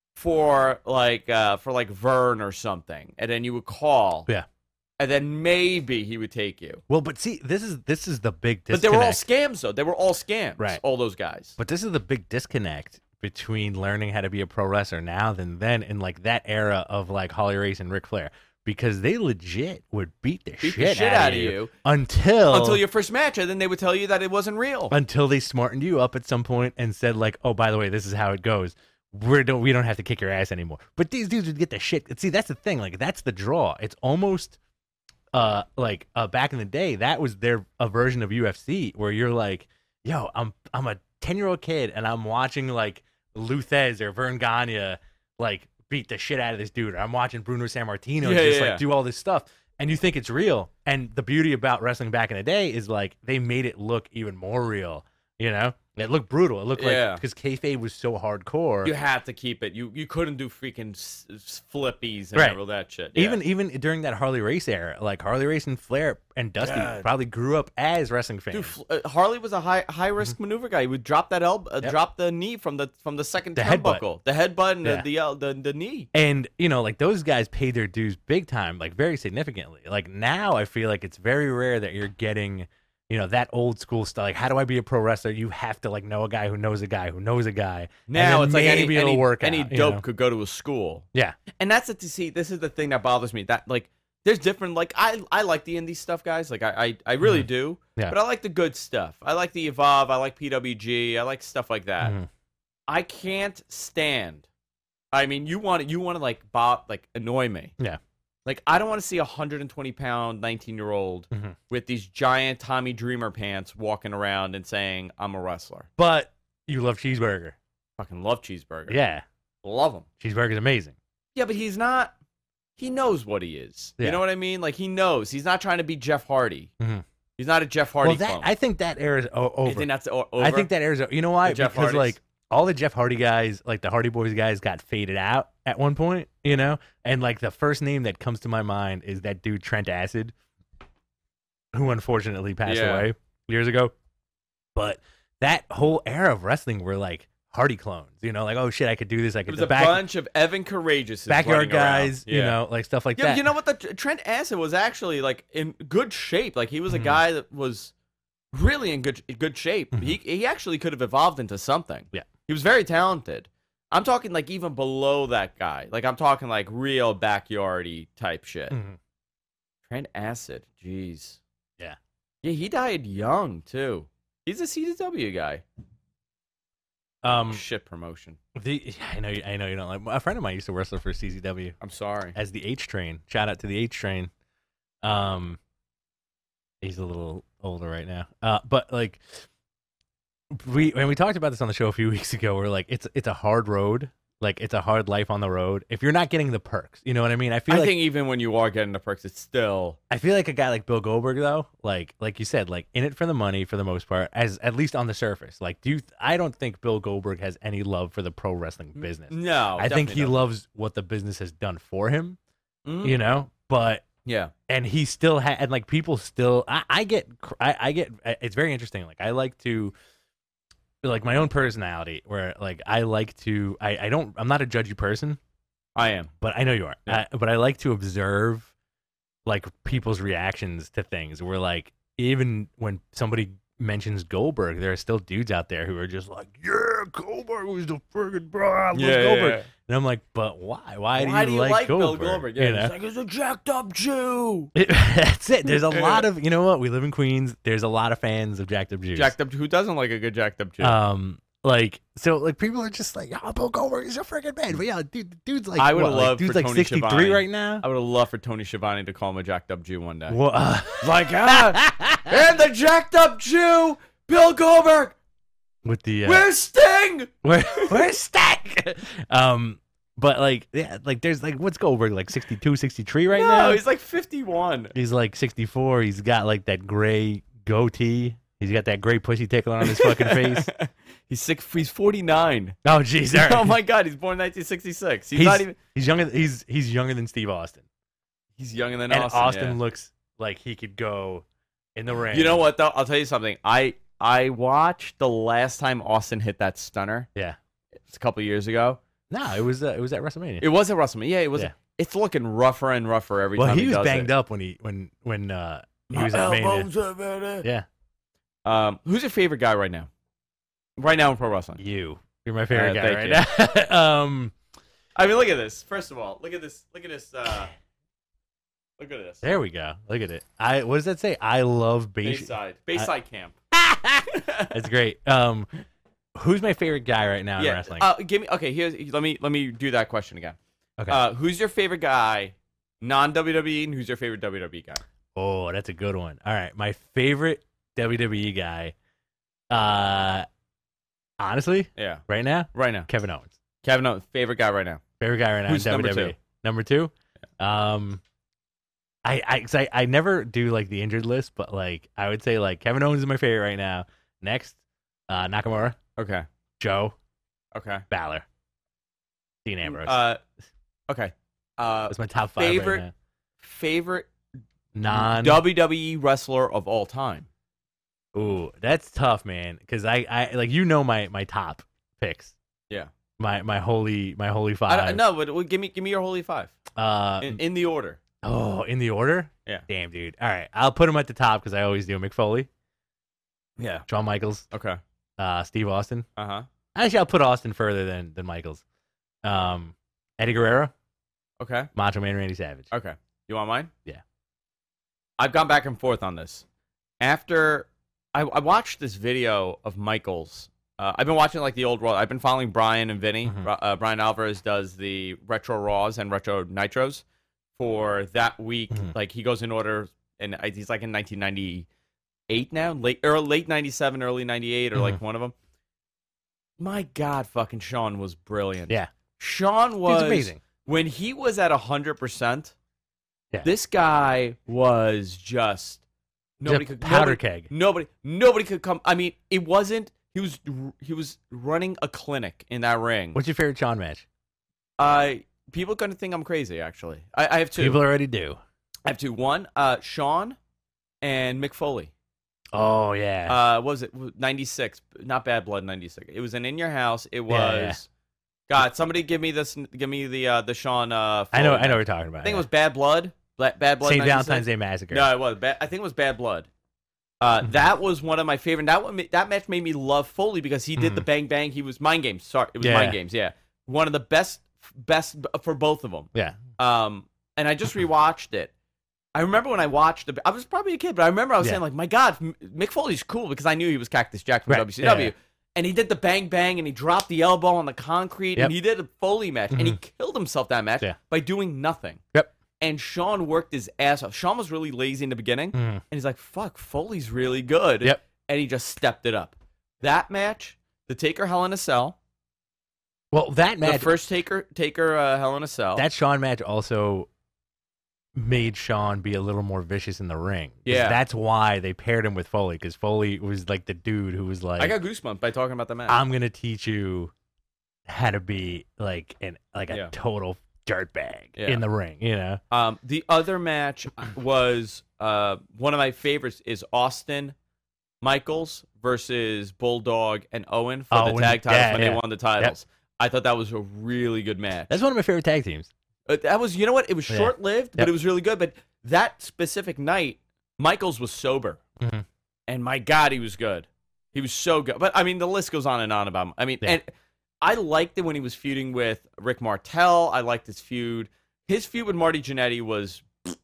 Speaker 1: for like uh for like Vern or something, and then you would call,
Speaker 2: Yeah.
Speaker 1: and then maybe he would take you.
Speaker 2: well, but see, this is this is the big
Speaker 1: But
Speaker 2: disconnect.
Speaker 1: they were all scams, though. They were all scams,
Speaker 2: Right.
Speaker 1: all those guys.
Speaker 2: But this is the big disconnect between learning how to be a pro wrestler now than then in like that era of like Holly Race and Ric Flair, because they legit would beat the,
Speaker 1: Beat
Speaker 2: shit,
Speaker 1: the shit
Speaker 2: out,
Speaker 1: out
Speaker 2: of
Speaker 1: of
Speaker 2: you,
Speaker 1: you
Speaker 2: until
Speaker 1: until your first match, and then they would tell you that it wasn't real.
Speaker 2: until they smartened you up at some point and said like, oh, by the way, this is how it goes. We don't we don't have to kick your ass anymore. But these dudes would get the shit. See, that's the thing. Like that's the draw. It's almost uh like uh back in the day that was their a version of U F C where you're like, yo, I'm I'm a ten year old kid and I'm watching like Luthez or Vern Gagne like beat the shit out of this dude. Or I'm watching Bruno Sammartino
Speaker 1: Yeah,
Speaker 2: just
Speaker 1: yeah,
Speaker 2: like
Speaker 1: yeah.
Speaker 2: do all this stuff. And you think it's real. And the beauty about wrestling back in the day is like they made it look even more real. You know, it looked brutal. It looked
Speaker 1: Yeah.
Speaker 2: like because kayfabe was so hardcore.
Speaker 1: You had to keep it. You you couldn't do freaking s- s- flippies and
Speaker 2: Right.
Speaker 1: all that shit. Yeah.
Speaker 2: Even even during that Harley Race era, like Harley Race and Flair and Dusty
Speaker 1: God.
Speaker 2: probably grew up as wrestling fans.
Speaker 1: Dude, Fl- uh, Harley was a high high risk maneuver guy. He would drop that elbow, uh,
Speaker 2: Yep.
Speaker 1: drop the knee from the from the second
Speaker 2: The headbutt.
Speaker 1: turnbuckle, the headbutt, and
Speaker 2: Yeah.
Speaker 1: the the, el- the the knee.
Speaker 2: And you know, like those guys paid their dues big time, like very significantly. Like now, I feel like it's very rare that you're getting, you know, that old school stuff. Like, how do I be a pro wrestler? You have to like know a guy who knows a guy who knows a guy.
Speaker 1: Now
Speaker 2: and
Speaker 1: it's
Speaker 2: then
Speaker 1: like
Speaker 2: maybe
Speaker 1: any
Speaker 2: it'll
Speaker 1: any,
Speaker 2: work
Speaker 1: any
Speaker 2: out, you
Speaker 1: dope
Speaker 2: know?
Speaker 1: could go to a school.
Speaker 2: Yeah,
Speaker 1: And that's it. To see, this is the thing that bothers me. That like, there's different. Like, I I like the indie stuff, guys. Like, I I, I really
Speaker 2: Mhm.
Speaker 1: do.
Speaker 2: Yeah.
Speaker 1: But I like the good stuff. I like the Evolve. I like P W G. I like stuff like that.
Speaker 2: Mhm.
Speaker 1: I can't stand. I mean, you want you want to like bot like annoy me.
Speaker 2: Yeah.
Speaker 1: Like, I don't want to see a one hundred twenty pound nineteen year old
Speaker 2: Mhm.
Speaker 1: with these giant Tommy Dreamer pants walking around and saying I'm a wrestler.
Speaker 2: But you love cheeseburger.
Speaker 1: Fucking love cheeseburger.
Speaker 2: Yeah,
Speaker 1: Love him.
Speaker 2: cheeseburger's amazing.
Speaker 1: Yeah, but he's not. He knows what he is.
Speaker 2: Yeah.
Speaker 1: You know what I mean? Like, he knows. He's not trying to be Jeff Hardy.
Speaker 2: Mhm.
Speaker 1: He's not a Jeff Hardy
Speaker 2: Well, that
Speaker 1: clone.
Speaker 2: I think that era's o- over.
Speaker 1: I think that's o- over.
Speaker 2: I think that era's o- You know why?
Speaker 1: The Jeff
Speaker 2: Because
Speaker 1: Hardys?
Speaker 2: like all the Jeff Hardy guys, like the Hardy Boys guys, got faded out at one point. You know, and like the first name that comes to my mind is that dude Trent Acid, who unfortunately passed
Speaker 1: Yeah.
Speaker 2: away years ago. But that whole era of wrestling were like Hardy clones. You know, like, oh shit, I could do this. I
Speaker 1: It
Speaker 2: could
Speaker 1: was
Speaker 2: the
Speaker 1: a
Speaker 2: back,
Speaker 1: bunch of Evan Courageous
Speaker 2: backyard guys.
Speaker 1: Yeah.
Speaker 2: You know, like stuff like
Speaker 1: Yeah,
Speaker 2: that.
Speaker 1: but you know what? The Trent Acid was actually like in good shape. Like, he was a
Speaker 2: Mhm.
Speaker 1: guy that was really in good good shape.
Speaker 2: Mhm.
Speaker 1: He he actually could have evolved into something.
Speaker 2: Yeah.
Speaker 1: He was very talented. I'm talking like even below that guy. Like, I'm talking like real backyardy type shit.
Speaker 2: Mhm.
Speaker 1: Trent Acid, jeez.
Speaker 2: Yeah.
Speaker 1: Yeah, he died young too. He's a C W guy.
Speaker 2: Um,
Speaker 1: Shit promotion.
Speaker 2: the I know you- I know you don't like. A friend of mine used to wrestle for C Z W.
Speaker 1: I'm sorry.
Speaker 2: As the H Train. Shout out to the H Train. Um, he's a little older right now. Uh, but like we when we talked about this on the show a few weeks ago, we're like, it's it's a hard road. Like, it's a hard life on the road if you're not getting the perks. You know what I mean? I feel
Speaker 1: I
Speaker 2: like
Speaker 1: think even when you are getting the perks, it's still
Speaker 2: I feel like a guy like Bill Goldberg though, like like you said, like in it for the money for the most part, as at least on the surface. Like, do you? I don't think Bill Goldberg has any love for the pro wrestling business.
Speaker 1: no.
Speaker 2: I think he
Speaker 1: definitely
Speaker 2: loves what the business has done for him.
Speaker 1: doesn't. Mhm.
Speaker 2: You know, but
Speaker 1: Yeah.
Speaker 2: and he still had and like people still. I, I get cr- I, I get. It's very interesting. Like, I like to. Like, my own personality, where like I like to. I I don't. I'm not a judgy person,
Speaker 1: I am.
Speaker 2: but I know you are.
Speaker 1: Yeah.
Speaker 2: I, but I like to observe like people's reactions to things. Where like even when somebody mentions Goldberg, there are still dudes out there who are just like, "Yeah, Goldberg was the friggin' bro. I love Goldberg." And I'm like, "But why? Why,
Speaker 1: Why
Speaker 2: do you, like,
Speaker 1: Bill
Speaker 2: Goldberg?"
Speaker 1: Goldberg? Yeah,
Speaker 2: You know?
Speaker 1: he's like, he's a jacked up Jew.
Speaker 2: That's it. There's a lot of, you know what? We live in Queens. There's a lot of fans of Jacked Up Jews.
Speaker 1: Jacked up. Who doesn't like a good jacked up Jew?
Speaker 2: Um, like so, like people are just like, "Oh, Bill Goldberg is a freaking man." But yeah, dude, the dude's like,
Speaker 1: I would've
Speaker 2: what, like,
Speaker 1: loved
Speaker 2: dude's
Speaker 1: for
Speaker 2: like
Speaker 1: Tony
Speaker 2: sixty-three
Speaker 1: Schiavone.
Speaker 2: right now.
Speaker 1: I would have loved for Tony Schiavone to call him a jacked up Jew one day.
Speaker 2: Well, uh,
Speaker 1: Like, ah, and the jacked up Jew, Bill Goldberg.
Speaker 2: with the uh,
Speaker 1: Where's Sting?
Speaker 2: where where's Stack? um, but like, yeah, like there's like what's Goldberg like sixty-two, sixty-three right
Speaker 1: no,
Speaker 2: now?
Speaker 1: he's like fifty-one.
Speaker 2: He's like sixty-four. He's got like that gray goatee. He's got that gray pussy tickler on his fucking face.
Speaker 1: He's sick. He's forty-nine.
Speaker 2: Oh jeez, all right.
Speaker 1: Oh my God, he's born in nineteen sixty-six. He's,
Speaker 2: He's-
Speaker 1: not even.
Speaker 2: He's younger. He's he's younger than Steve Austin.
Speaker 1: He's younger than
Speaker 2: And
Speaker 1: Austin.
Speaker 2: Austin
Speaker 1: yeah.
Speaker 2: looks like he could go in the ring.
Speaker 1: You know what though? I'll tell you something. I I watched the last time Austin hit that stunner.
Speaker 2: Yeah.
Speaker 1: It's a couple years ago.
Speaker 2: No, it was uh, it was at WrestleMania.
Speaker 1: It was at WrestleMania. Yeah, it was.
Speaker 2: Yeah.
Speaker 1: It's looking rougher and rougher every
Speaker 2: well,
Speaker 1: time
Speaker 2: he
Speaker 1: he
Speaker 2: was
Speaker 1: does
Speaker 2: banged
Speaker 1: it.
Speaker 2: up when he when when uh, he
Speaker 1: My
Speaker 2: was at Mania.
Speaker 1: elbows are better.
Speaker 2: Yeah,
Speaker 1: Um, who's your favorite guy right now? Right now in pro wrestling.
Speaker 2: you. You're my favorite
Speaker 1: Uh,
Speaker 2: guy
Speaker 1: thank
Speaker 2: right now. um,
Speaker 1: I mean, look at this. First of all, look at this. Look at this. Uh, look at this.
Speaker 2: there we go. Look at it. I what does that say? I love base.
Speaker 1: Bayside. Bayside camp.
Speaker 2: That's great. Um, who's my favorite guy right now in
Speaker 1: Yeah.
Speaker 2: wrestling?
Speaker 1: Uh, give me. Okay. Here's. Let me. Let me do that question again.
Speaker 2: okay.
Speaker 1: Uh, who's your favorite guy, non W W E, and who's your favorite W W E guy?
Speaker 2: oh, that's a good one. All right, my favorite W W E guy. Uh, honestly,
Speaker 1: Yeah.
Speaker 2: right now,
Speaker 1: Right now.
Speaker 2: Kevin Owens.
Speaker 1: Kevin Owens, favorite guy right now.
Speaker 2: Favorite guy right now
Speaker 1: Who's
Speaker 2: in
Speaker 1: number
Speaker 2: W W E.
Speaker 1: two?
Speaker 2: Number two? Um I I, 'cause I I never do like the injured list, but like I would say like Kevin Owens is my favorite right now. Next, uh Nakamura,
Speaker 1: Okay.
Speaker 2: Joe,
Speaker 1: Okay.
Speaker 2: Balor, Dean Ambrose.
Speaker 1: Uh, okay. Uh,
Speaker 2: That's my top five
Speaker 1: favorite-
Speaker 2: right
Speaker 1: favorite
Speaker 2: now. Non
Speaker 1: W W E wrestler of all time.
Speaker 2: Ooh, that's tough, man. Cause I, I like you know my my top picks.
Speaker 1: Yeah.
Speaker 2: My my holy my holy
Speaker 1: I
Speaker 2: five.
Speaker 1: don't, no, but well, give me give me your holy five
Speaker 2: Uh
Speaker 1: in, in the order.
Speaker 2: oh, in the order?
Speaker 1: Yeah.
Speaker 2: Damn, dude. All right, I'll put him at the top because I always do. Mick Foley.
Speaker 1: Yeah.
Speaker 2: Shawn Michaels,
Speaker 1: Okay.
Speaker 2: uh, Steve Austin.
Speaker 1: Uh huh.
Speaker 2: Actually, I'll put Austin further than than Michaels. Um, Eddie Guerrero,
Speaker 1: Okay.
Speaker 2: Macho Man Randy Savage.
Speaker 1: Okay. You want mine?
Speaker 2: Yeah.
Speaker 1: I've gone back and forth on this. After I, I watched this video of Michaels, uh, I've been watching like the old Raw. I've been following Brian and Vinny.
Speaker 2: Mhm.
Speaker 1: Uh, Brian Alvarez does the retro Raws and retro Nitros for that week.
Speaker 2: Mhm.
Speaker 1: Like he goes in order, and I- he's like in nineteen ninety-eight now, late or late ninety-seven, early ninety-eight, or like
Speaker 2: Mm-hmm.
Speaker 1: one of them. My God, fucking Sean was brilliant.
Speaker 2: Yeah.
Speaker 1: Sean was
Speaker 2: He's amazing.
Speaker 1: when he was at a hundred percent.
Speaker 2: Yeah.
Speaker 1: This guy was just nobody
Speaker 2: Just
Speaker 1: could
Speaker 2: powder
Speaker 1: nobody,
Speaker 2: keg.
Speaker 1: Nobody, nobody could come. I mean, it wasn't. He was he was running a clinic in that ring.
Speaker 2: What's your favorite Shawn match?
Speaker 1: Uh, people are gonna think I'm crazy. Actually, I, I have two.
Speaker 2: People already do.
Speaker 1: I have two. One, uh, Sean and Mick Foley.
Speaker 2: Oh yeah.
Speaker 1: Uh, what was it ninety-six? Not Bad Blood ninety-six. It was an In Your House. It was.
Speaker 2: Yeah, yeah.
Speaker 1: God, somebody give me this. Give me the uh, the Sean. Uh,
Speaker 2: I know.
Speaker 1: Foley
Speaker 2: I know what
Speaker 1: match.
Speaker 2: you're talking about.
Speaker 1: I think
Speaker 2: yeah.
Speaker 1: it was Bad Blood. Bla- Bad Blood.
Speaker 2: Saint
Speaker 1: ninety-six?
Speaker 2: Valentine's Day Massacre.
Speaker 1: No, it was. Ba- I think it was Bad Blood. Uh,
Speaker 2: Mhm.
Speaker 1: That was one of my favorite. That one, ma- that match made me love Foley because he did
Speaker 2: Mhm.
Speaker 1: the bang bang. He was Mind Games. Sorry, it was
Speaker 2: Yeah.
Speaker 1: Mind Games. Yeah, one of the best, best b- for both of them.
Speaker 2: Yeah.
Speaker 1: Um, and I just rewatched it. I remember when I watched it. I was probably a kid, but I remember I was
Speaker 2: Yeah.
Speaker 1: saying like, "My God, M- Mick Foley's cool," because I knew he was Cactus Jack from
Speaker 2: Right.
Speaker 1: W C W.
Speaker 2: Yeah.
Speaker 1: And he did the bang bang, and he dropped the elbow on the concrete,
Speaker 2: Yep.
Speaker 1: and he did a Foley match, and he
Speaker 2: Mhm.
Speaker 1: killed himself that match
Speaker 2: Yeah.
Speaker 1: by doing nothing.
Speaker 2: Yep.
Speaker 1: And Sean worked his ass off. Sean was really lazy in the beginning,
Speaker 2: Mhm.
Speaker 1: and he's like, "Fuck, Foley's really good."
Speaker 2: Yep.
Speaker 1: And he just stepped it up. That match, the Taker Hell in a Cell,
Speaker 2: Well, that
Speaker 1: the
Speaker 2: match,
Speaker 1: first Taker Taker uh, Hell in a Cell.
Speaker 2: that Shawn match also made Shawn be a little more vicious in the ring. 'Cause
Speaker 1: Yeah.
Speaker 2: That's why they paired him with Foley, because Foley was like the dude who was like,
Speaker 1: I got goosebumps by talking about the match.
Speaker 2: I'm gonna teach you how to be like an like a
Speaker 1: Yeah.
Speaker 2: total dirtbag
Speaker 1: Yeah.
Speaker 2: in the ring, you know?
Speaker 1: Um, the other match was uh, one of my favorites is Austin Michaels versus Bulldog and Owen for
Speaker 2: Oh,
Speaker 1: the
Speaker 2: when-
Speaker 1: tag titles
Speaker 2: yeah,
Speaker 1: when
Speaker 2: yeah.
Speaker 1: they won the titles. I thought that was a really good match.
Speaker 2: That's one of my favorite tag teams.
Speaker 1: Uh, that was, you know what? It was
Speaker 2: Yeah.
Speaker 1: short lived, but
Speaker 2: Yep.
Speaker 1: it was really good. But that specific night, Michaels was sober,
Speaker 2: Mhm.
Speaker 1: and my God, he was good. He was so good. But I mean, the list goes on and on about him. I mean,
Speaker 2: Yeah.
Speaker 1: and I liked it when he was feuding with Rick Martel. I liked his feud. His feud with Marty Jannetty was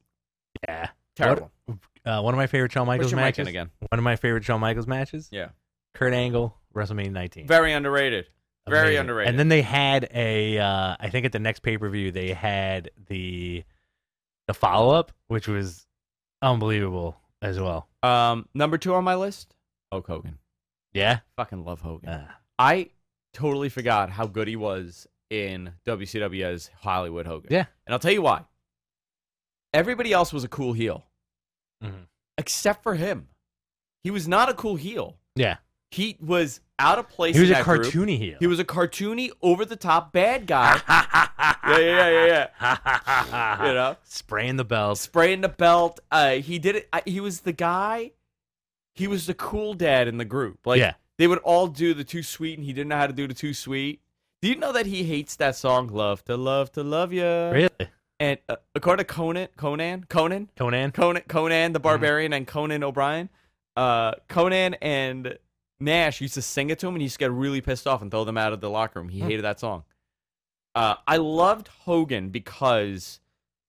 Speaker 2: Yeah.
Speaker 1: terrible.
Speaker 2: Uh, one of my favorite Shawn Michaels
Speaker 1: What's your mic
Speaker 2: matches.
Speaker 1: in again?
Speaker 2: One of my favorite Shawn Michaels matches.
Speaker 1: Yeah,
Speaker 2: Kurt Angle, WrestleMania nineteen.
Speaker 1: very underrated. Very
Speaker 2: Amazing.
Speaker 1: underrated.
Speaker 2: And then they had a, uh, I think at the next pay per view they had the the follow up, which was unbelievable as well.
Speaker 1: Um, number two on my list, Hulk Hogan.
Speaker 2: Yeah.
Speaker 1: Fucking love Hogan.
Speaker 2: Uh,
Speaker 1: I totally forgot how good he was in W C W as Hollywood Hogan.
Speaker 2: Yeah.
Speaker 1: And I'll tell you why. Everybody else was a cool heel,
Speaker 2: mhm.
Speaker 1: except for him. He was not a cool heel.
Speaker 2: Yeah.
Speaker 1: He was out of place
Speaker 2: He was
Speaker 1: in
Speaker 2: a
Speaker 1: that group.
Speaker 2: cartoony heel.
Speaker 1: He was a cartoony, over-the-top bad guy. yeah, yeah, yeah, yeah. You know?
Speaker 2: Spraying the belt.
Speaker 1: Spraying the belt. Uh, he did it. I, he was the guy. He was the cool dad in the group. Like,
Speaker 2: Yeah.
Speaker 1: they would all do the Too Sweet, and he didn't know how to do the Too Sweet. Do you know that he hates that song, Love to Love to Love Ya?
Speaker 2: Really?
Speaker 1: And uh, according to Conan, Conan, Conan,
Speaker 2: Conan?
Speaker 1: Conan, Conan
Speaker 2: Mm-hmm.
Speaker 1: the Barbarian, and Conan O'Brien, uh, Conan and Nash used to sing it to him, and he used to get really pissed off and throw them out of the locker room. He
Speaker 2: Hmm.
Speaker 1: hated that song. Uh, I loved Hogan because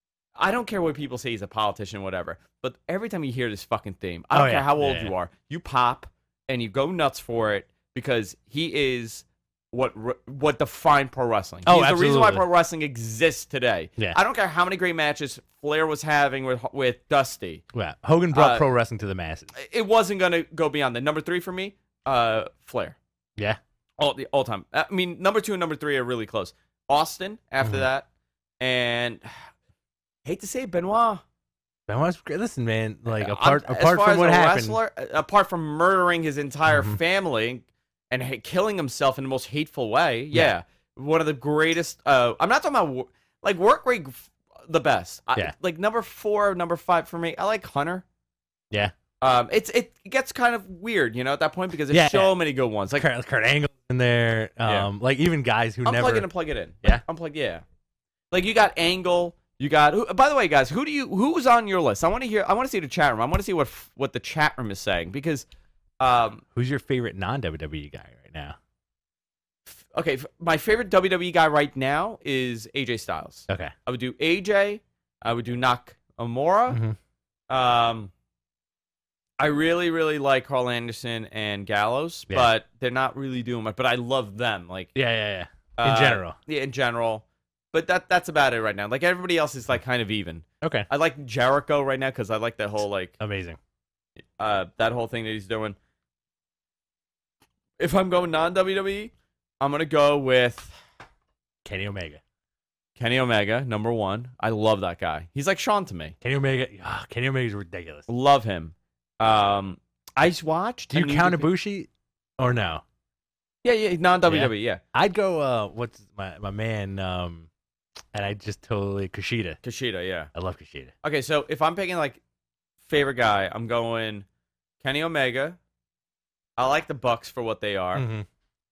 Speaker 1: I don't care what people say he's a politician, whatever. But every time you hear this fucking theme, I don't
Speaker 2: Oh,
Speaker 1: care
Speaker 2: yeah.
Speaker 1: how old
Speaker 2: Yeah,
Speaker 1: you
Speaker 2: yeah.
Speaker 1: are, you pop and you go nuts for it because he is what re- what defined pro wrestling.
Speaker 2: Oh,
Speaker 1: He's the reason why
Speaker 2: absolutely.
Speaker 1: pro wrestling exists today.
Speaker 2: Yeah.
Speaker 1: I don't care how many great matches Flair was having with with Dusty.
Speaker 2: Yeah. Hogan brought
Speaker 1: Uh,
Speaker 2: pro wrestling to the masses.
Speaker 1: It wasn't gonna go beyond that. Number three for me, uh, Flair.
Speaker 2: Yeah.
Speaker 1: All the all time. I mean, number two and number three are really close. Austin after
Speaker 2: Mhm.
Speaker 1: that, and hate to say it, Benoit.
Speaker 2: Benoit's great. Listen, man. Like
Speaker 1: I'm-
Speaker 2: apart
Speaker 1: as
Speaker 2: apart
Speaker 1: far
Speaker 2: from
Speaker 1: as
Speaker 2: what
Speaker 1: a
Speaker 2: happened.
Speaker 1: wrestler, uh, apart from murdering his entire
Speaker 2: Mhm.
Speaker 1: family and ha- killing himself in the most hateful way, yeah,
Speaker 2: Yeah.
Speaker 1: one of the greatest. Uh, I'm not talking about wo- like work rate, f- the best. I,
Speaker 2: Yeah.
Speaker 1: like number four, number five for me. I like Hunter.
Speaker 2: Yeah.
Speaker 1: Um, it's it gets kind of weird, you know, at that point because there's
Speaker 2: Yeah,
Speaker 1: so
Speaker 2: yeah.
Speaker 1: many good ones. Like
Speaker 2: Kurt, Kurt Angle in there.
Speaker 1: Yeah.
Speaker 2: Um, like even guys who
Speaker 1: unplug
Speaker 2: never.
Speaker 1: it and plug it in.
Speaker 2: Yeah?
Speaker 1: unplug. Yeah, like you got Angle. You got. Who, by the way, guys, who do you who's on your list? I want to hear. I want to see the chat room. I want to see what f- what the chat room is saying because Um,
Speaker 2: Who's your favorite non-W W E guy right now?
Speaker 1: okay, f- my favorite W W E guy right now is A J Styles.
Speaker 2: Okay.
Speaker 1: I would do A J. I would do Nakamura.
Speaker 2: Mhm.
Speaker 1: Um, I really, really like Carl Anderson and Gallows,
Speaker 2: Yeah.
Speaker 1: but they're not really doing much. But I love them, like
Speaker 2: Yeah, yeah, yeah. In
Speaker 1: uh,
Speaker 2: general.
Speaker 1: Yeah, in general. But that that's about it right now. Like everybody else is like kind of even.
Speaker 2: Okay.
Speaker 1: I like Jericho right now because I like that whole like
Speaker 2: Amazing.
Speaker 1: uh that whole thing that he's doing. If I'm going non W W E, I'm gonna go with
Speaker 2: Kenny Omega.
Speaker 1: Kenny Omega, number one. I love that guy. He's like Sean to me.
Speaker 2: Kenny Omega. ah, Kenny Omega's ridiculous.
Speaker 1: Love him. Um, I just watched.
Speaker 2: Do you
Speaker 1: a New
Speaker 2: count
Speaker 1: Japan-
Speaker 2: Ibushi or no?
Speaker 1: Yeah, yeah, non W W E. Yeah,
Speaker 2: I'd go. Uh, what's my my man? Um, and I just totally Kushida.
Speaker 1: Kushida. Yeah.
Speaker 2: I love Kushida.
Speaker 1: Okay, so if I'm picking like favorite guy, I'm going Kenny Omega. I like the Bucks for what they are.
Speaker 2: Mhm.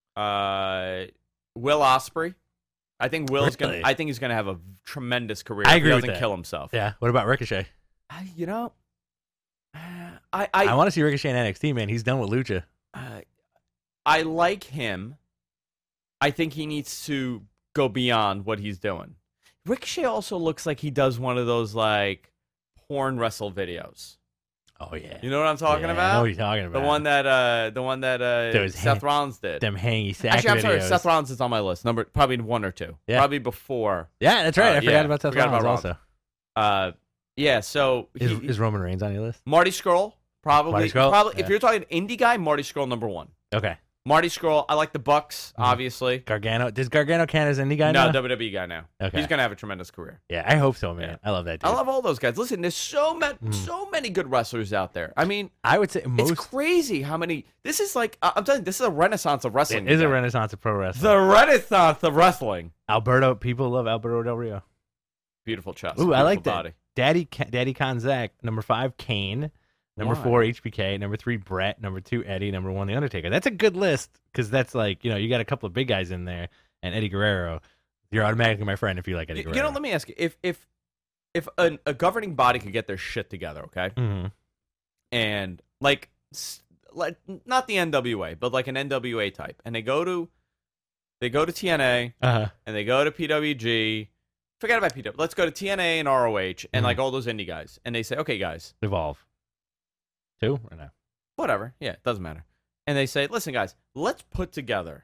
Speaker 1: Uh, Will Ospreay. I think Will's gonna.
Speaker 2: Really?
Speaker 1: I think he's gonna have a tremendous career.
Speaker 2: I
Speaker 1: if
Speaker 2: agree
Speaker 1: he
Speaker 2: with
Speaker 1: doesn't
Speaker 2: that.
Speaker 1: kill himself.
Speaker 2: Yeah. What about Ricochet?
Speaker 1: I, you know, I I
Speaker 2: I,
Speaker 1: I,
Speaker 2: want to see Ricochet in N X T, man. He's done with Lucha.
Speaker 1: uh, I like him. I think he needs to go beyond what he's doing. Ricochet also looks like he does one of those like porn wrestle videos.
Speaker 2: Oh yeah.
Speaker 1: You know what I'm talking
Speaker 2: Yeah,
Speaker 1: about?
Speaker 2: I know what you're talking about.
Speaker 1: The one that uh the one that uh
Speaker 2: Those
Speaker 1: Seth
Speaker 2: hand-
Speaker 1: Rollins did.
Speaker 2: them hangy sack
Speaker 1: Actually, I'm
Speaker 2: videos.
Speaker 1: sorry, Seth Rollins is on my list. Number probably one or two.
Speaker 2: Yeah.
Speaker 1: Probably before.
Speaker 2: Yeah, that's right.
Speaker 1: Uh,
Speaker 2: I forgot
Speaker 1: yeah,
Speaker 2: about Seth
Speaker 1: forgot
Speaker 2: Rollins
Speaker 1: about
Speaker 2: also.
Speaker 1: Uh yeah, so
Speaker 2: Is,
Speaker 1: he,
Speaker 2: is Roman Reigns on your list?
Speaker 1: Marty Scurll, probably
Speaker 2: Marty Scurll?
Speaker 1: probably
Speaker 2: Yeah.
Speaker 1: if you're talking indie guy, Marty Scurll number one.
Speaker 2: Okay.
Speaker 1: Marty Scurll, I like the Bucks,
Speaker 2: Mhm.
Speaker 1: obviously.
Speaker 2: Gargano. Does Gargano count as any guy
Speaker 1: No,
Speaker 2: now?
Speaker 1: W W E guy now.
Speaker 2: Okay.
Speaker 1: He's gonna have a tremendous career.
Speaker 2: Yeah, I hope so, man.
Speaker 1: Yeah.
Speaker 2: I love that dude.
Speaker 1: I love all those guys. Listen, there's so many,
Speaker 2: Mm.
Speaker 1: so many good wrestlers out there. I mean,
Speaker 2: I would say most.
Speaker 1: it's crazy how many. This is like I- I'm telling you, this is a renaissance of wrestling.
Speaker 2: It is a
Speaker 1: again.
Speaker 2: renaissance of pro wrestling.
Speaker 1: The renaissance of wrestling.
Speaker 2: Alberto, people love Alberto Del Rio.
Speaker 1: Beautiful chest.
Speaker 2: Ooh, I
Speaker 1: beautiful
Speaker 2: like that.
Speaker 1: body.
Speaker 2: Daddy, Ca- Daddy Konzak. Number five, Kane. Number
Speaker 1: Why?
Speaker 2: four, H B K. Number three, Brett. Number two, Eddie. Number one, The Undertaker. That's a good list because that's like, you know, you got a couple of big guys in there and Eddie Guerrero. You're automatically my friend if you like Eddie
Speaker 1: You,
Speaker 2: Guerrero.
Speaker 1: you know, let me ask you: if if if an, a governing body could get their shit together, okay,
Speaker 2: hmm
Speaker 1: and like, s- like not the N W A, but like an N W A type, and they go to they go to T N A
Speaker 2: Uh-huh.
Speaker 1: and they go to P W G. Forget about P W. Let's go to T N A and R O H and
Speaker 2: Mhm.
Speaker 1: like all those indie guys, and they say, okay, guys,
Speaker 2: Evolve. Two or no?
Speaker 1: whatever, yeah, it doesn't matter. And they say, listen, guys, let's put together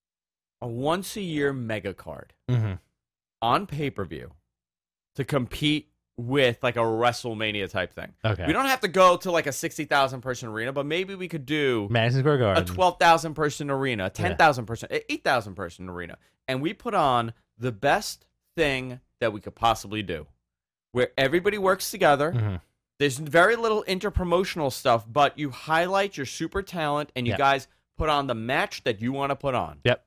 Speaker 1: a once a year mega card
Speaker 2: Mm-hmm.
Speaker 1: on pay per view to compete with like a WrestleMania type thing.
Speaker 2: Okay.
Speaker 1: We don't have to go to like a sixty thousand person arena, but maybe we could do
Speaker 2: Madison Square
Speaker 1: a
Speaker 2: Garden.
Speaker 1: twelve thousand person arena, a ten thousand person, eight thousand person arena. And we put on the best thing that we could possibly do where everybody works together.
Speaker 2: hmm
Speaker 1: There's very little interpromotional stuff, but you highlight your super talent and you
Speaker 2: Yeah.
Speaker 1: guys put on the match that you want to put on.
Speaker 2: Yep.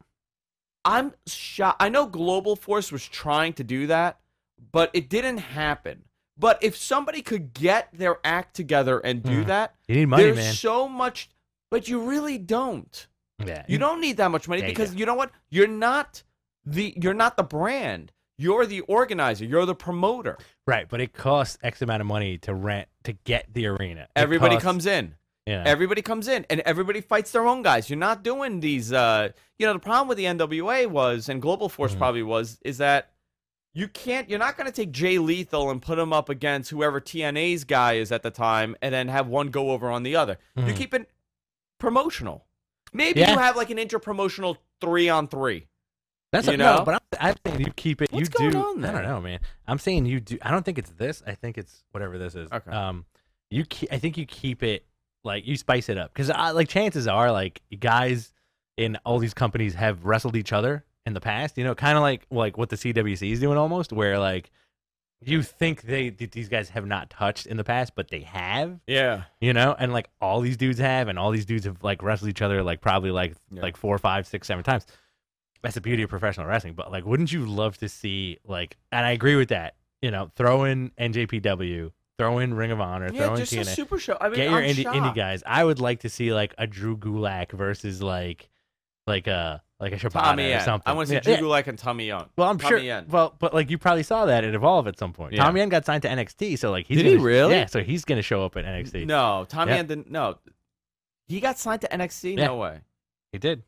Speaker 1: I'm shocked. I know Global Force was trying to do that, but it didn't happen. But if somebody could get their act together and do
Speaker 2: Mhm.
Speaker 1: that,
Speaker 2: You need money,
Speaker 1: there's
Speaker 2: man.
Speaker 1: so much, but you really don't.
Speaker 2: Yeah.
Speaker 1: You don't need that much money
Speaker 2: Yeah, you
Speaker 1: because
Speaker 2: do.
Speaker 1: you know what? You're not the you're not the brand. You're the organizer. You're the promoter.
Speaker 2: Right, but it costs X amount of money to rent to get the arena. It
Speaker 1: Everybody
Speaker 2: costs-
Speaker 1: comes in.
Speaker 2: Yeah.
Speaker 1: Everybody comes in and everybody fights their own guys. You're not doing these uh you know, the problem with the N W A was and Global Force
Speaker 2: Mhm.
Speaker 1: probably was is that you can't you're not going to take Jay Lethal and put him up against whoever T N A's guy is at the time and then have one go over on the other. You
Speaker 2: Mhm.
Speaker 1: keep it promotional. Maybe
Speaker 2: Yeah.
Speaker 1: you have like an interpromotional three on three.
Speaker 2: That's
Speaker 1: you
Speaker 2: a,
Speaker 1: know?
Speaker 2: no, but I'm, I think you keep it.
Speaker 1: What's
Speaker 2: you do.
Speaker 1: going on
Speaker 2: I
Speaker 1: there?
Speaker 2: don't know, man. I'm saying you do. I don't think it's this. I think it's whatever this is.
Speaker 1: Okay.
Speaker 2: Um, you. Keep, I think you keep it like you spice it up because like chances are like guys in all these companies have wrestled each other in the past. You know, kind of like like what the C W C is doing almost, where like you think they th- these guys have not touched in the past, but they have.
Speaker 1: Yeah.
Speaker 2: You know, and like all these dudes have, and all these dudes have like wrestled each other like probably like
Speaker 1: Yeah.
Speaker 2: like four, five, six, seven times. That's the beauty of professional wrestling. But like, wouldn't you love to see like? And I agree with that. You know, throw in N J P W, throw in Ring of Honor,
Speaker 1: Yeah,
Speaker 2: throw in
Speaker 1: just
Speaker 2: T N
Speaker 1: a
Speaker 2: A.
Speaker 1: super show. I mean,
Speaker 2: Get your
Speaker 1: I'm
Speaker 2: indie, indie
Speaker 1: shocked.
Speaker 2: guys. I would like to see like a Drew Gulak versus like like a like a Shibata
Speaker 1: Tommy
Speaker 2: or
Speaker 1: Yen.
Speaker 2: something.
Speaker 1: I want to see
Speaker 2: Yeah,
Speaker 1: Drew
Speaker 2: yeah.
Speaker 1: Gulak and Tommy Young.
Speaker 2: Well, I'm
Speaker 1: Tommy
Speaker 2: sure.
Speaker 1: Yen.
Speaker 2: Well, but like you probably saw that at Evolve at some point.
Speaker 1: Yeah.
Speaker 2: Tommy Yen got signed to N X T, so like he's
Speaker 1: Did he
Speaker 2: gonna,
Speaker 1: really?
Speaker 2: Yeah, so he's gonna show up at N X T.
Speaker 1: No, Tommy
Speaker 2: Yep.
Speaker 1: Yen didn't. No, He got signed to N X T?
Speaker 2: Yeah.
Speaker 1: No way.
Speaker 2: He did.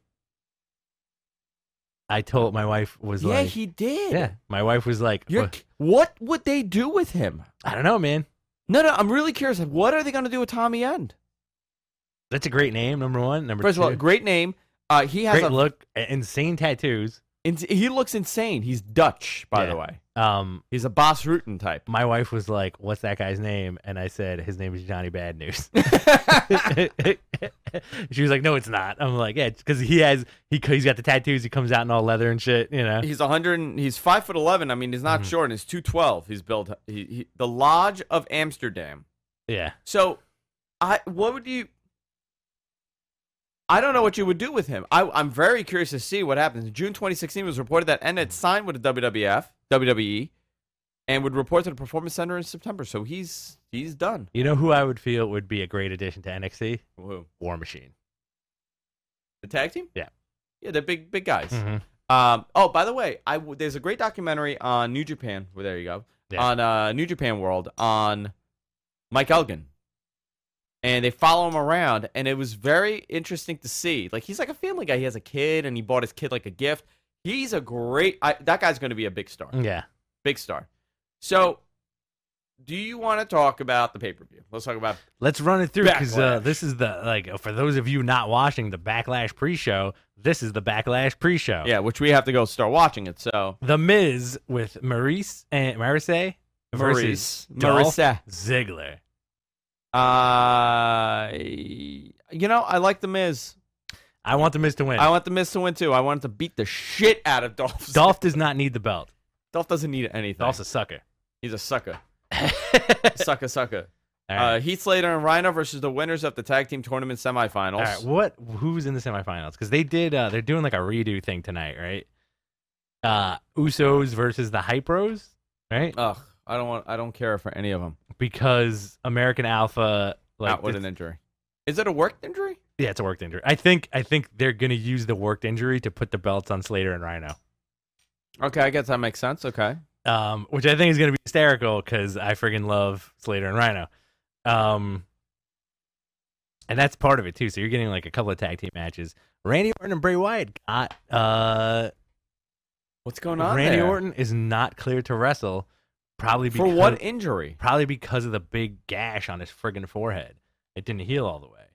Speaker 2: I told my wife was
Speaker 1: Yeah,
Speaker 2: like,
Speaker 1: he did.
Speaker 2: yeah. My wife was like,
Speaker 1: You're,
Speaker 2: "What?"
Speaker 1: what would they do with him?
Speaker 2: I don't know, man.
Speaker 1: No, no, I'm really curious. What are they going to do with Tommy End?
Speaker 2: That's a great name. Number one. Number
Speaker 1: First
Speaker 2: two.
Speaker 1: of all, great name. Uh, he has
Speaker 2: great
Speaker 1: a
Speaker 2: look. Insane tattoos.
Speaker 1: in, he looks insane. He's Dutch, by
Speaker 2: Yeah.
Speaker 1: the way.
Speaker 2: Um,
Speaker 1: He's a Boss Rutan type.
Speaker 2: my wife was like, "What's that guy's name?" And I said, "His name is Johnny Bad News." She was like, "No, it's not." I'm like, "Yeah, because he has he he's got the tattoos. He comes out in all leather and shit. You know."
Speaker 1: He's a hundred. and- He's five foot eleven. I mean, he's not
Speaker 2: Mhm.
Speaker 1: short. And he's two twelve. He's built. He, he, the Lodge of Amsterdam.
Speaker 2: Yeah.
Speaker 1: So, I what would you? I don't know what you would do with him. I, I'm very curious to see what happens. In June twenty sixteen, it was reported that N had signed with the W W F, W W E, and would report to the Performance Center in September. So he's he's done.
Speaker 2: You know who I would feel would be a great addition to N X T?
Speaker 1: Who?
Speaker 2: War Machine.
Speaker 1: The tag team?
Speaker 2: Yeah.
Speaker 1: Yeah, they're big big guys.
Speaker 2: Mhm.
Speaker 1: Um. Oh, by the way, I w- there's a great documentary on New Japan. Well, there you go.
Speaker 2: Yeah.
Speaker 1: On uh, New Japan World on Mike Elgin. And they follow him around, and it was very interesting to see. Like, he's like a family guy. He has a kid, and he bought his kid like a gift. He's a great. I, that guy's going to be a big star.
Speaker 2: Yeah.
Speaker 1: Big star. So, do you want to talk about the pay per view? Let's talk about.
Speaker 2: Let's run it through because uh,
Speaker 1: Backlash.
Speaker 2: this is the like for those of you not watching the Backlash pre-show. This is the Backlash pre-show.
Speaker 1: Yeah, which we have to go start watching it. So,
Speaker 2: The Miz with Maurice and Maurice versus
Speaker 1: Maurice,
Speaker 2: Dolph
Speaker 1: Marissa.
Speaker 2: Ziggler.
Speaker 1: Uh, you know, I like the Miz.
Speaker 2: I want the Miz to win.
Speaker 1: I want the Miz to win too. I want him to beat the shit out of Dolph.
Speaker 2: Dolph does not need the belt.
Speaker 1: Dolph doesn't need anything.
Speaker 2: Dolph's a sucker.
Speaker 1: He's a sucker.
Speaker 2: All
Speaker 1: Sucker, sucker.
Speaker 2: right.
Speaker 1: Uh, Heath Slater and Rhino versus the winners of the tag team tournament semifinals.
Speaker 2: All right. What? Who's in the semifinals? Because they did. Uh, they're doing like a redo thing tonight, right? Uh, Usos versus the Hype Bros, right?
Speaker 1: Ugh, I don't want. I don't care for any of them.
Speaker 2: Because American Alpha, like,
Speaker 1: Out with
Speaker 2: this-
Speaker 1: an injury. Is it a work injury?
Speaker 2: yeah, it's a worked injury. I think. I think they're gonna use the worked injury to put the belts on Slater and Rhino.
Speaker 1: Okay, I guess that makes sense. Okay.
Speaker 2: Um, which I think is gonna be hysterical because I friggin' love Slater and Rhino. Um, and that's part of it too. So you're getting like a couple of tag team matches. Randy Orton and Bray Wyatt got uh
Speaker 1: What's going on
Speaker 2: Randy
Speaker 1: there?
Speaker 2: Orton is not cleared to wrestle, probably
Speaker 1: For
Speaker 2: because,
Speaker 1: what injury?
Speaker 2: probably because of the big gash on his friggin' forehead. It didn't heal all the way.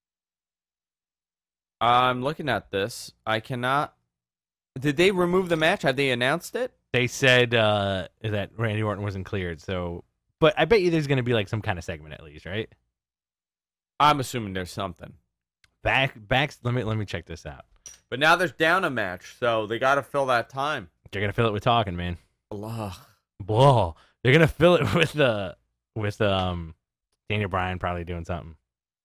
Speaker 1: I'm looking at this. I cannot. Did they remove the match? Have they announced it?
Speaker 2: They said uh, that Randy Orton wasn't cleared. So, but I bet you there's going to be like some kind of segment at least, right?
Speaker 1: I'm assuming there's something.
Speaker 2: Back, back. Let me let me check this out.
Speaker 1: But now there's down a match, so they got to fill that time.
Speaker 2: They're gonna fill it with talking, man.
Speaker 1: Ugh.
Speaker 2: Whoa, they're gonna fill it with uh, with um, Daniel Bryan probably doing something.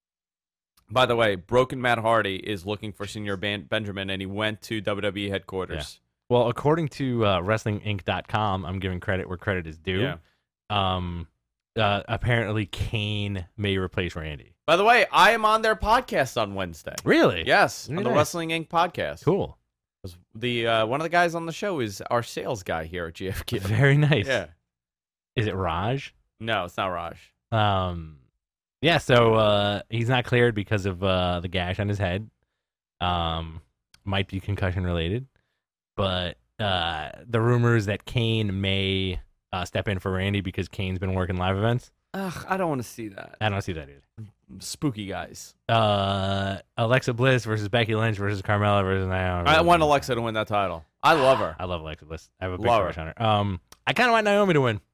Speaker 1: By the way, Broken Matt Hardy is looking for Senior ben- Benjamin, and he went to W W E headquarters.
Speaker 2: Well, according to uh, Wrestling Inc dot com, I'm giving credit where credit is due.
Speaker 1: Yeah.
Speaker 2: Um, uh, apparently Kane may replace Randy.
Speaker 1: By the way, I am on their podcast on Wednesday.
Speaker 2: Really?
Speaker 1: Yes,
Speaker 2: Very
Speaker 1: on the
Speaker 2: nice.
Speaker 1: Wrestling Inc podcast.
Speaker 2: Cool.
Speaker 1: The uh, one of the guys on the show is our sales guy here at G F Q.
Speaker 2: Very nice.
Speaker 1: Yeah.
Speaker 2: Is it Raj?
Speaker 1: No, it's not Raj.
Speaker 2: Um, yeah. So uh, he's not cleared because of uh, the gash on his head. Um, might be concussion related, but uh, the rumors that Kane may uh, step in for Randy because Kane's been working live events.
Speaker 1: Ugh, I don't want to see that.
Speaker 2: I don't see that either.
Speaker 1: Spooky guys.
Speaker 2: Uh, Alexa Bliss versus Becky Lynch versus Carmella versus Naomi.
Speaker 1: I want Alexa to win that title. I love her.
Speaker 2: I love Alexa Bliss. I have a big
Speaker 1: Love
Speaker 2: crush on her. Um, I kind of want Naomi to win.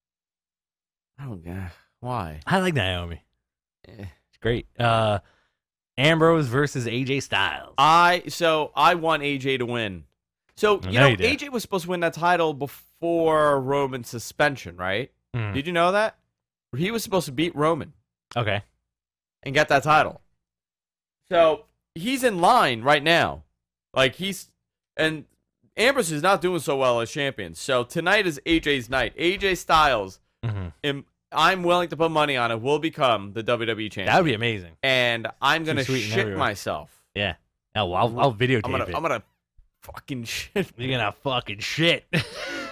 Speaker 1: I don't get why.
Speaker 2: I like Naomi.
Speaker 1: Eh.
Speaker 2: It's great. Uh, Ambrose versus A J Styles.
Speaker 1: I so I want A J to win. So
Speaker 2: I
Speaker 1: you
Speaker 2: know
Speaker 1: know,
Speaker 2: you did.
Speaker 1: A J was supposed to win that title before Roman's suspension, right?
Speaker 2: Mm.
Speaker 1: Did you know that? He was supposed to beat Roman
Speaker 2: Okay.
Speaker 1: and get that title. So he's in line right now. Like he's and Ambrose is not doing so well as champion. So tonight is A J's night. A J Styles,
Speaker 2: Mm-hmm.
Speaker 1: am, I'm willing to put money on it, will become the W W E champion.
Speaker 2: That would be amazing.
Speaker 1: and I'm gonna
Speaker 2: Too sweet and
Speaker 1: shit
Speaker 2: everywhere.
Speaker 1: myself.
Speaker 2: Yeah. Oh, well, I'll, I'll videotape
Speaker 1: I'm gonna,
Speaker 2: it.
Speaker 1: I'm gonna fucking shit.
Speaker 2: You're gonna fucking shit.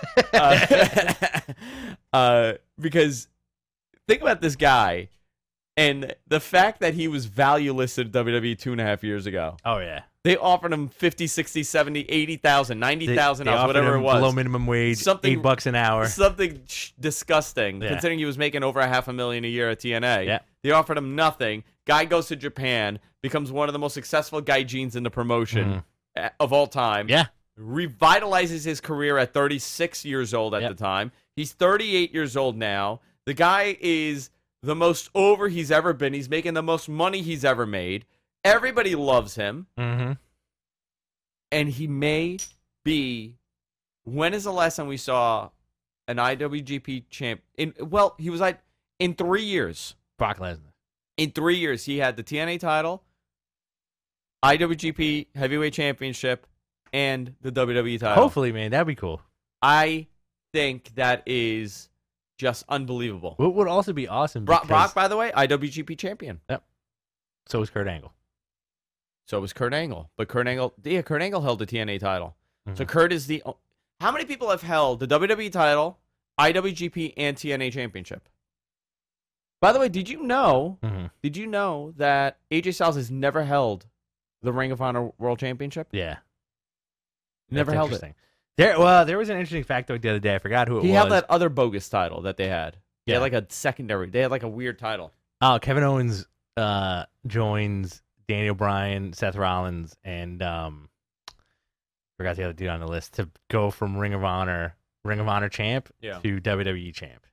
Speaker 1: uh, uh, because think about this guy. And the fact that he was valueless at W W E two and a half years ago.
Speaker 2: Oh yeah.
Speaker 1: They offered him fifty, sixty, seventy, eighty thousand, ninety thousand dollars, whatever
Speaker 2: him
Speaker 1: it was.
Speaker 2: Below minimum wage,
Speaker 1: Something-
Speaker 2: eight bucks an hour.
Speaker 1: Something sh- disgusting,
Speaker 2: Yeah.
Speaker 1: considering he was making over a half a million a year at T N A.
Speaker 2: Yeah.
Speaker 1: They offered him nothing. Guy goes to Japan, becomes one of the most successful gaijins in the promotion
Speaker 2: Mhm.
Speaker 1: uh, of all time.
Speaker 2: Yeah.
Speaker 1: Revitalizes his career at thirty-six years old at
Speaker 2: Yep.
Speaker 1: the time. He's thirty-eight years old now. The guy is the most over he's ever been. He's making the most money he's ever made. Everybody loves him.
Speaker 2: Mm-hmm.
Speaker 1: And he may be. When is the last time we saw an I W G P champ? In well, he was like in three years.
Speaker 2: Brock Lesnar.
Speaker 1: In three years, he had the T N A title, I W G P Heavyweight Championship, and the W W E title.
Speaker 2: Hopefully, man, that'd be cool.
Speaker 1: I think that is just unbelievable.
Speaker 2: What would also be awesome?
Speaker 1: Brock,
Speaker 2: because-
Speaker 1: Brock, by the way, I W G P champion.
Speaker 2: So is Kurt Angle.
Speaker 1: So was Kurt Angle, but Kurt Angle, yeah, Kurt Angle held the T N A title. So
Speaker 2: Mhm.
Speaker 1: Kurt is the. How many people have held the W W E title, I W G P, and T N A championship? By the way, did you know?
Speaker 2: Mhm.
Speaker 1: Did you know that A J Styles has never held the Ring of Honor World Championship?
Speaker 2: Yeah.
Speaker 1: Never
Speaker 2: That's
Speaker 1: held it.
Speaker 2: interesting. There, well, there was an interesting factoid the other day. I forgot who it
Speaker 1: He
Speaker 2: was.
Speaker 1: held that other bogus title that they had. They
Speaker 2: Yeah.
Speaker 1: had like a secondary. They had like a weird title.
Speaker 2: Oh, Kevin Owens uh, joins Daniel Bryan, Seth Rollins, and um, forgot the other dude on the list to go from Ring of Honor, Ring of Honor champ
Speaker 1: Yeah.
Speaker 2: to W W E champ.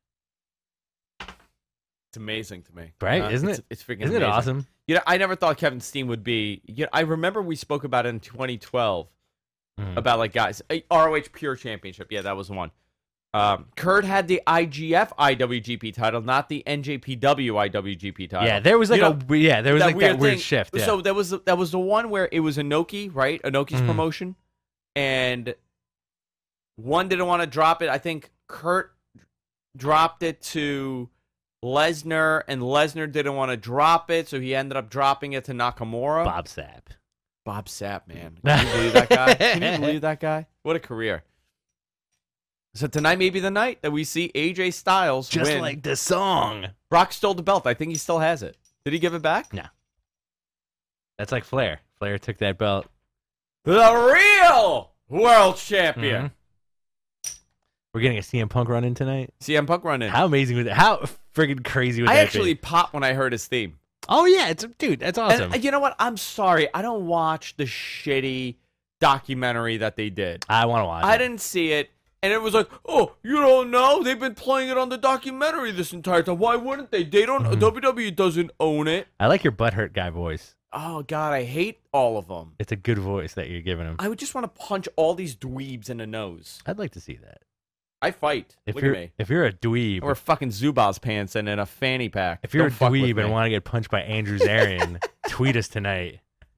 Speaker 1: It's amazing to me,
Speaker 2: Right?
Speaker 1: Uh,
Speaker 2: Isn't
Speaker 1: it's,
Speaker 2: it?
Speaker 1: It's freaking
Speaker 2: Isn't it
Speaker 1: amazing.
Speaker 2: awesome?
Speaker 1: You know, I never thought Kevin Steen would be. You know, I remember we spoke about it in twenty twelve.
Speaker 2: Mhm.
Speaker 1: About like guys, uh, R O H Pure Championship. Yeah, that was the one. Um, Kurt had the I G F I W G P title, not the N J P W I W G P title.
Speaker 2: Yeah, there was like
Speaker 1: You
Speaker 2: a
Speaker 1: know,
Speaker 2: yeah, there was like that weird
Speaker 1: thing.
Speaker 2: shift. Yeah.
Speaker 1: So that was that was the one where it was Inoki, right? Inoki's
Speaker 2: Mhm.
Speaker 1: promotion, and one didn't want to drop it. I think Kurt dropped it to Lesnar, and Lesnar didn't want to drop it, so he ended up dropping it to Nakamura.
Speaker 2: Bob Sapp.
Speaker 1: Bob Sapp, man. Can you believe that guy? Can you believe that guy? What a career. So tonight may be the night that we see A J Styles
Speaker 2: Just
Speaker 1: win.
Speaker 2: like the song.
Speaker 1: Brock stole the belt. I think he still has it. Did he give it back?
Speaker 2: No. That's like Flair. Flair took that belt.
Speaker 1: The real world champion.
Speaker 2: Mhm. We're getting a C M Punk run in tonight.
Speaker 1: C M Punk run in.
Speaker 2: How amazing was that? How friggin' crazy was
Speaker 1: I
Speaker 2: that?
Speaker 1: actually
Speaker 2: be?
Speaker 1: popped when I heard his theme.
Speaker 2: Oh yeah, it's dude, that's awesome.
Speaker 1: And uh, you know what? I'm sorry. I don't watch the shitty documentary that they did.
Speaker 2: I want to watch.
Speaker 1: I
Speaker 2: it.
Speaker 1: didn't see it. And it was like, oh, you don't know? They've been playing it on the documentary this entire time. Why wouldn't they? They don't.
Speaker 2: Mhm.
Speaker 1: W W E doesn't own it.
Speaker 2: I like your butthurt guy voice.
Speaker 1: Oh God, I hate all of them.
Speaker 2: It's a good voice that you're giving him.
Speaker 1: I would just want to punch all these dweebs in the nose.
Speaker 2: I'd like to see that.
Speaker 1: I fight.
Speaker 2: If
Speaker 1: Look
Speaker 2: you're
Speaker 1: at me.
Speaker 2: if you're a dweeb,
Speaker 1: I wear fucking Zubaz pants and in a fanny pack.
Speaker 2: if you're
Speaker 1: Don't
Speaker 2: a
Speaker 1: fuck with
Speaker 2: dweeb
Speaker 1: me.
Speaker 2: and want to get punched by Andrew Zarian, tweet us tonight.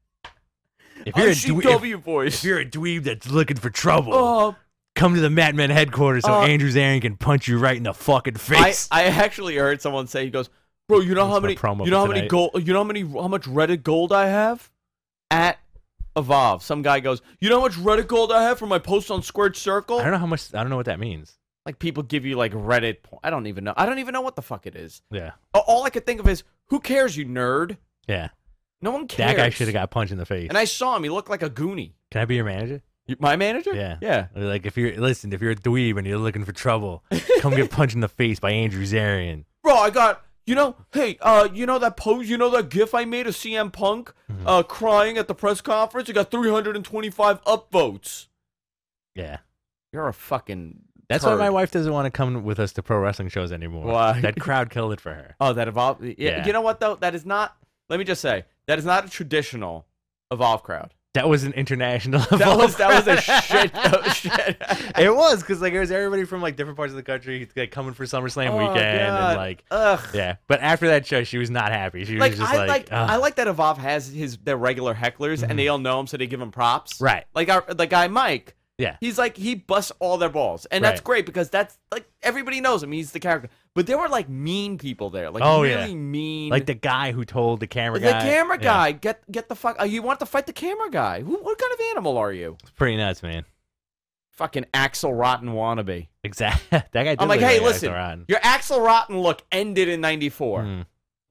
Speaker 2: If you're
Speaker 1: I
Speaker 2: a
Speaker 1: C
Speaker 2: dweeb,
Speaker 1: W
Speaker 2: if,
Speaker 1: voice.
Speaker 2: if you're a dweeb that's looking for trouble,
Speaker 1: Oh,
Speaker 2: come to the Madmen headquarters so
Speaker 1: Uh,
Speaker 2: Andrew Zarian can punch you right in the fucking
Speaker 1: I,
Speaker 2: face.
Speaker 1: I actually heard someone say, he goes, bro, you know
Speaker 2: That's
Speaker 1: how
Speaker 2: my
Speaker 1: many
Speaker 2: promo
Speaker 1: you know
Speaker 2: for
Speaker 1: how many
Speaker 2: tonight.
Speaker 1: gold you know how many how much Reddit gold I have at Evolve. Some guy goes, you know how much Reddit gold I have for my post on Squared Circle?
Speaker 2: I don't know how much. I don't know what that means.
Speaker 1: Like people give you like Reddit. po- I don't even know. I don't even know what the fuck it is.
Speaker 2: Yeah,
Speaker 1: A- All I could think of is, who cares, you nerd?
Speaker 2: yeah.
Speaker 1: No one cares.
Speaker 2: That guy should have got punched in the face.
Speaker 1: And I saw him. He looked like a goonie.
Speaker 2: Can I be your manager?
Speaker 1: You- My manager?
Speaker 2: Yeah.
Speaker 1: Yeah.
Speaker 2: Like if you're listen, if you're a dweeb and you're looking for trouble, come get punched in the face by Andrew Zarian.
Speaker 1: Bro, I got, you know, hey, uh, you know that pose, you know that gif I made of C M Punk
Speaker 2: Mhm.
Speaker 1: uh, crying at the press conference? It got three hundred twenty-five upvotes.
Speaker 2: Yeah.
Speaker 1: You're a fucking
Speaker 2: That's
Speaker 1: turd.
Speaker 2: why my wife doesn't want to come with us to pro wrestling shows anymore.
Speaker 1: Why?
Speaker 2: That crowd killed it for her.
Speaker 1: Oh, that Evolve. Yeah.
Speaker 2: Yeah.
Speaker 1: You know what, though? That is not, let me just say, that is not a traditional Evolve crowd.
Speaker 2: That was an international.
Speaker 1: That was, that was a shit. That was shit.
Speaker 2: It was because like it was everybody from like different parts of the country like coming for SummerSlam
Speaker 1: Oh,
Speaker 2: weekend
Speaker 1: God.
Speaker 2: and like
Speaker 1: Ugh.
Speaker 2: yeah. But after that show, she was not happy. She was
Speaker 1: Like,
Speaker 2: just
Speaker 1: I
Speaker 2: like,
Speaker 1: like,
Speaker 2: "Ugh."
Speaker 1: I like that Evolve has his their regular hecklers
Speaker 2: Mhm.
Speaker 1: and they all know him, so they give him props.
Speaker 2: right.
Speaker 1: Like our the guy Mike.
Speaker 2: Yeah.
Speaker 1: He's like, he busts all their balls. And that's
Speaker 2: Right.
Speaker 1: great because that's like, everybody knows him. He's the character. But there were like mean people there. Like,
Speaker 2: Oh,
Speaker 1: really
Speaker 2: yeah.
Speaker 1: mean.
Speaker 2: Like the guy who told the camera
Speaker 1: the
Speaker 2: guy.
Speaker 1: camera
Speaker 2: Yeah.
Speaker 1: guy. Get get the fuck. Uh, you want to fight the camera guy? Who, what kind of animal are you?
Speaker 2: It's pretty nuts, man.
Speaker 1: Fucking Axel Rotten wannabe.
Speaker 2: Exactly. That guy. Did
Speaker 1: I'm like,
Speaker 2: look
Speaker 1: hey,
Speaker 2: Axl
Speaker 1: listen,
Speaker 2: Rotten.
Speaker 1: your Axel Rotten look ended in ninety-four.
Speaker 2: Mm.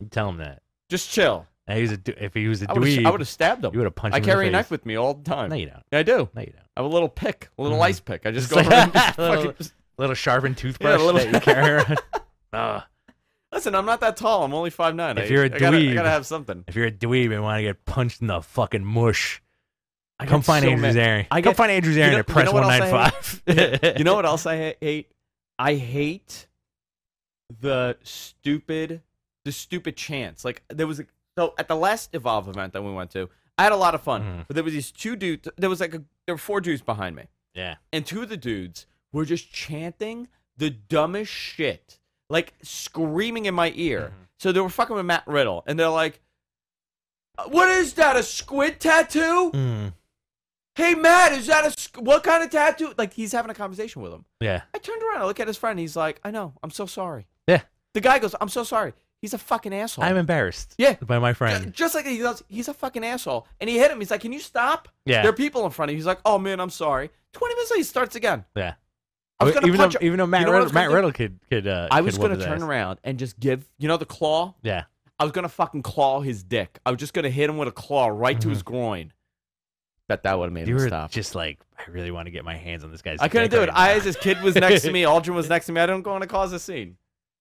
Speaker 2: You tell him that.
Speaker 1: Just chill.
Speaker 2: Now, he was a, du- if he was a
Speaker 1: I would
Speaker 2: dweeb,
Speaker 1: have stabbed him.
Speaker 2: you would have punched
Speaker 1: I
Speaker 2: him
Speaker 1: carry a
Speaker 2: in the
Speaker 1: knife
Speaker 2: face.
Speaker 1: with me all the time.
Speaker 2: No, you don't.
Speaker 1: I do.
Speaker 2: No, you don't.
Speaker 1: I have a little pick, a little
Speaker 2: Mhm.
Speaker 1: ice pick. I just
Speaker 2: Just
Speaker 1: go
Speaker 2: like-
Speaker 1: over and just
Speaker 2: little-
Speaker 1: fucking.
Speaker 2: Little sharpened toothbrush
Speaker 1: little-
Speaker 2: that you carry around. uh,
Speaker 1: Listen, I'm not that tall. I'm only five nine.
Speaker 2: If
Speaker 1: I,
Speaker 2: you're a
Speaker 1: I gotta, I
Speaker 2: dweeb-
Speaker 1: gotta have something.
Speaker 2: if you're a dweeb and want to get punched in the fucking mush,
Speaker 1: I
Speaker 2: come
Speaker 1: get
Speaker 2: find
Speaker 1: so
Speaker 2: Andrews
Speaker 1: mad.
Speaker 2: Aaron.
Speaker 1: I
Speaker 2: Come
Speaker 1: get-
Speaker 2: find Andrews
Speaker 1: you
Speaker 2: Aaron
Speaker 1: know-
Speaker 2: at
Speaker 1: you
Speaker 2: Press
Speaker 1: know what
Speaker 2: one
Speaker 1: else
Speaker 2: nine
Speaker 1: I
Speaker 2: five.
Speaker 1: You know what else I ha- hate? I hate the stupid, the stupid chants. Like there was a so at the last Evolve event that we went to, I had a lot of fun.
Speaker 2: Mhm.
Speaker 1: But there was these two dudes. There was like a, there were four dudes behind me,
Speaker 2: Yeah.
Speaker 1: and two of the dudes were just chanting the dumbest shit, like screaming in my ear.
Speaker 2: Mhm.
Speaker 1: So they were fucking with Matt Riddle, and they're like, "What is that? A squid tattoo?
Speaker 2: Mm.
Speaker 1: Hey Matt, is that a squ- what kind of tattoo?" Like he's having a conversation with him.
Speaker 2: Yeah.
Speaker 1: I turned around, I look at his friend, he's like, "I know, I'm so sorry."
Speaker 2: Yeah.
Speaker 1: The guy goes, "I'm so sorry." He's a fucking asshole.
Speaker 2: I'm embarrassed.
Speaker 1: Yeah.
Speaker 2: By my
Speaker 1: Ju-
Speaker 2: friend.
Speaker 1: Just like he does, he's a fucking asshole. And he hit him. He's like, "Can you stop?"
Speaker 2: Yeah.
Speaker 1: There are people in front of you. He's like, "Oh man, I'm sorry." Twenty minutes later, he starts again.
Speaker 2: Yeah.
Speaker 1: I was gonna
Speaker 2: even
Speaker 1: punch
Speaker 2: though,
Speaker 1: him.
Speaker 2: even though Matt
Speaker 1: You know what I
Speaker 2: Riddle,
Speaker 1: was gonna
Speaker 2: Matt
Speaker 1: do?
Speaker 2: Riddle could could. Uh,
Speaker 1: I
Speaker 2: could
Speaker 1: was
Speaker 2: whoop
Speaker 1: gonna
Speaker 2: his
Speaker 1: turn
Speaker 2: ass.
Speaker 1: around and just give, you know, the claw.
Speaker 2: Yeah.
Speaker 1: I was gonna fucking claw his dick. I was just gonna hit him with a claw right to
Speaker 2: Mhm.
Speaker 1: his groin. Bet that would have made
Speaker 2: You
Speaker 1: him
Speaker 2: were
Speaker 1: stop.
Speaker 2: just like, I really want to get my hands on this guy's.
Speaker 1: I couldn't
Speaker 2: dick
Speaker 1: do it.
Speaker 2: right
Speaker 1: I,
Speaker 2: now.
Speaker 1: as his kid was next to me, Aldrin was next to me. I don't want to cause a scene.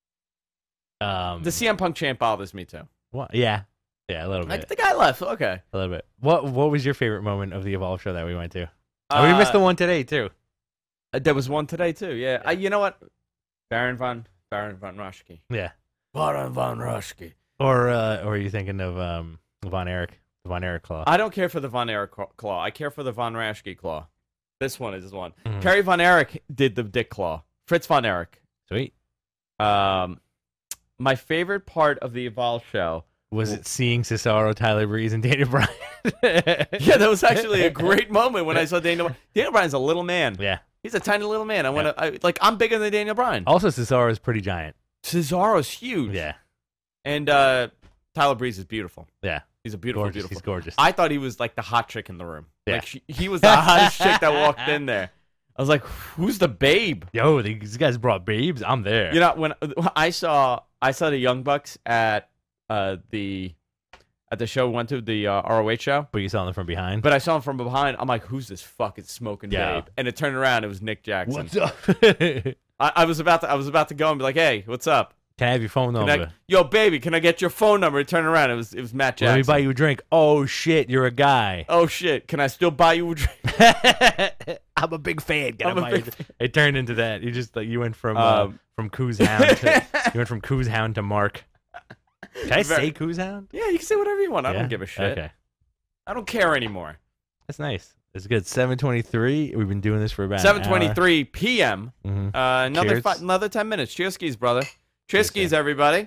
Speaker 2: Um,
Speaker 1: The C M Punk chant bothers me too.
Speaker 2: what? Yeah. Yeah, a little bit.
Speaker 1: Like the guy left. Okay.
Speaker 2: A little bit. What What was your favorite moment of the Evolve show that we went to? Oh, we
Speaker 1: Uh,
Speaker 2: missed the one today too.
Speaker 1: Uh, There was one today too. Yeah. I, you know what? Baron von Baron von Raschke.
Speaker 2: Yeah.
Speaker 1: Baron von Raschke.
Speaker 2: Or uh, or are you thinking of um Von Erich, the Von Erich claw?
Speaker 1: I don't care for the von Erich claw. I care for the von Raschke claw. This one is one.
Speaker 2: Mhm.
Speaker 1: Kerry von Erich did the dick claw. Fritz von Erich.
Speaker 2: Sweet.
Speaker 1: Um, my favorite part of the Evolve show.
Speaker 2: Was it seeing Cesaro, Tyler Breeze, and Daniel Bryan?
Speaker 1: Yeah, that was actually a great moment when I saw Daniel. Daniel Bryan's a little man.
Speaker 2: Yeah.
Speaker 1: He's a tiny little man. I want to I, like. I'm bigger than Daniel Bryan.
Speaker 2: Also, Cesaro is pretty giant.
Speaker 1: Cesaro's huge.
Speaker 2: Yeah.
Speaker 1: And uh, Tyler Breeze is beautiful.
Speaker 2: Yeah.
Speaker 1: He's a beautiful,
Speaker 2: Gorgeous.
Speaker 1: beautiful.
Speaker 2: He's gorgeous.
Speaker 1: I thought he was like the hot chick in the room.
Speaker 2: Yeah.
Speaker 1: Like she, he was the hottest chick that walked in there. I was like, "Who's the babe?"
Speaker 2: Yo, these guys brought babes. I'm there.
Speaker 1: You know, when I saw I saw the Young Bucks at uh, the at the show we went to the uh, R O H show,
Speaker 2: But you saw them from behind.
Speaker 1: but I saw him from behind. I'm like, "Who's this fucking smoking
Speaker 2: Yeah.
Speaker 1: babe?" And it turned around. It was Nick Jackson.
Speaker 2: What's up?
Speaker 1: I, I was about to I was about to go and be like, "Hey, what's up?
Speaker 2: Can I have your phone
Speaker 1: Can
Speaker 2: number?
Speaker 1: I, yo, baby, can I get your phone number?" It turned around. It was it was Matt
Speaker 2: Let me
Speaker 1: Jackson.
Speaker 2: buy you a drink. Oh shit, you're a guy.
Speaker 1: Oh shit! Can I still buy you a drink?
Speaker 2: I'm a big fan. Can I
Speaker 1: I'm a
Speaker 2: buy
Speaker 1: big
Speaker 2: you a- It turned into that. You just like you went from uh,
Speaker 1: Um,
Speaker 2: from Coos Hound to you went from Coos Hound to Mark. Can I
Speaker 1: Very-
Speaker 2: say Coos Hound?
Speaker 1: Yeah, you can say whatever you want. I
Speaker 2: Yeah?
Speaker 1: don't give a shit.
Speaker 2: Okay,
Speaker 1: I don't care anymore.
Speaker 2: that's nice. It's good. seven twenty-three. We've been doing this for about
Speaker 1: seven twenty-three p.m.
Speaker 2: Mm-hmm.
Speaker 1: Uh, another
Speaker 2: Cheers.
Speaker 1: fi- another ten minutes. Cheers, skis, brother. Cheers,
Speaker 2: Cheers,
Speaker 1: skis,
Speaker 2: man.
Speaker 1: everybody.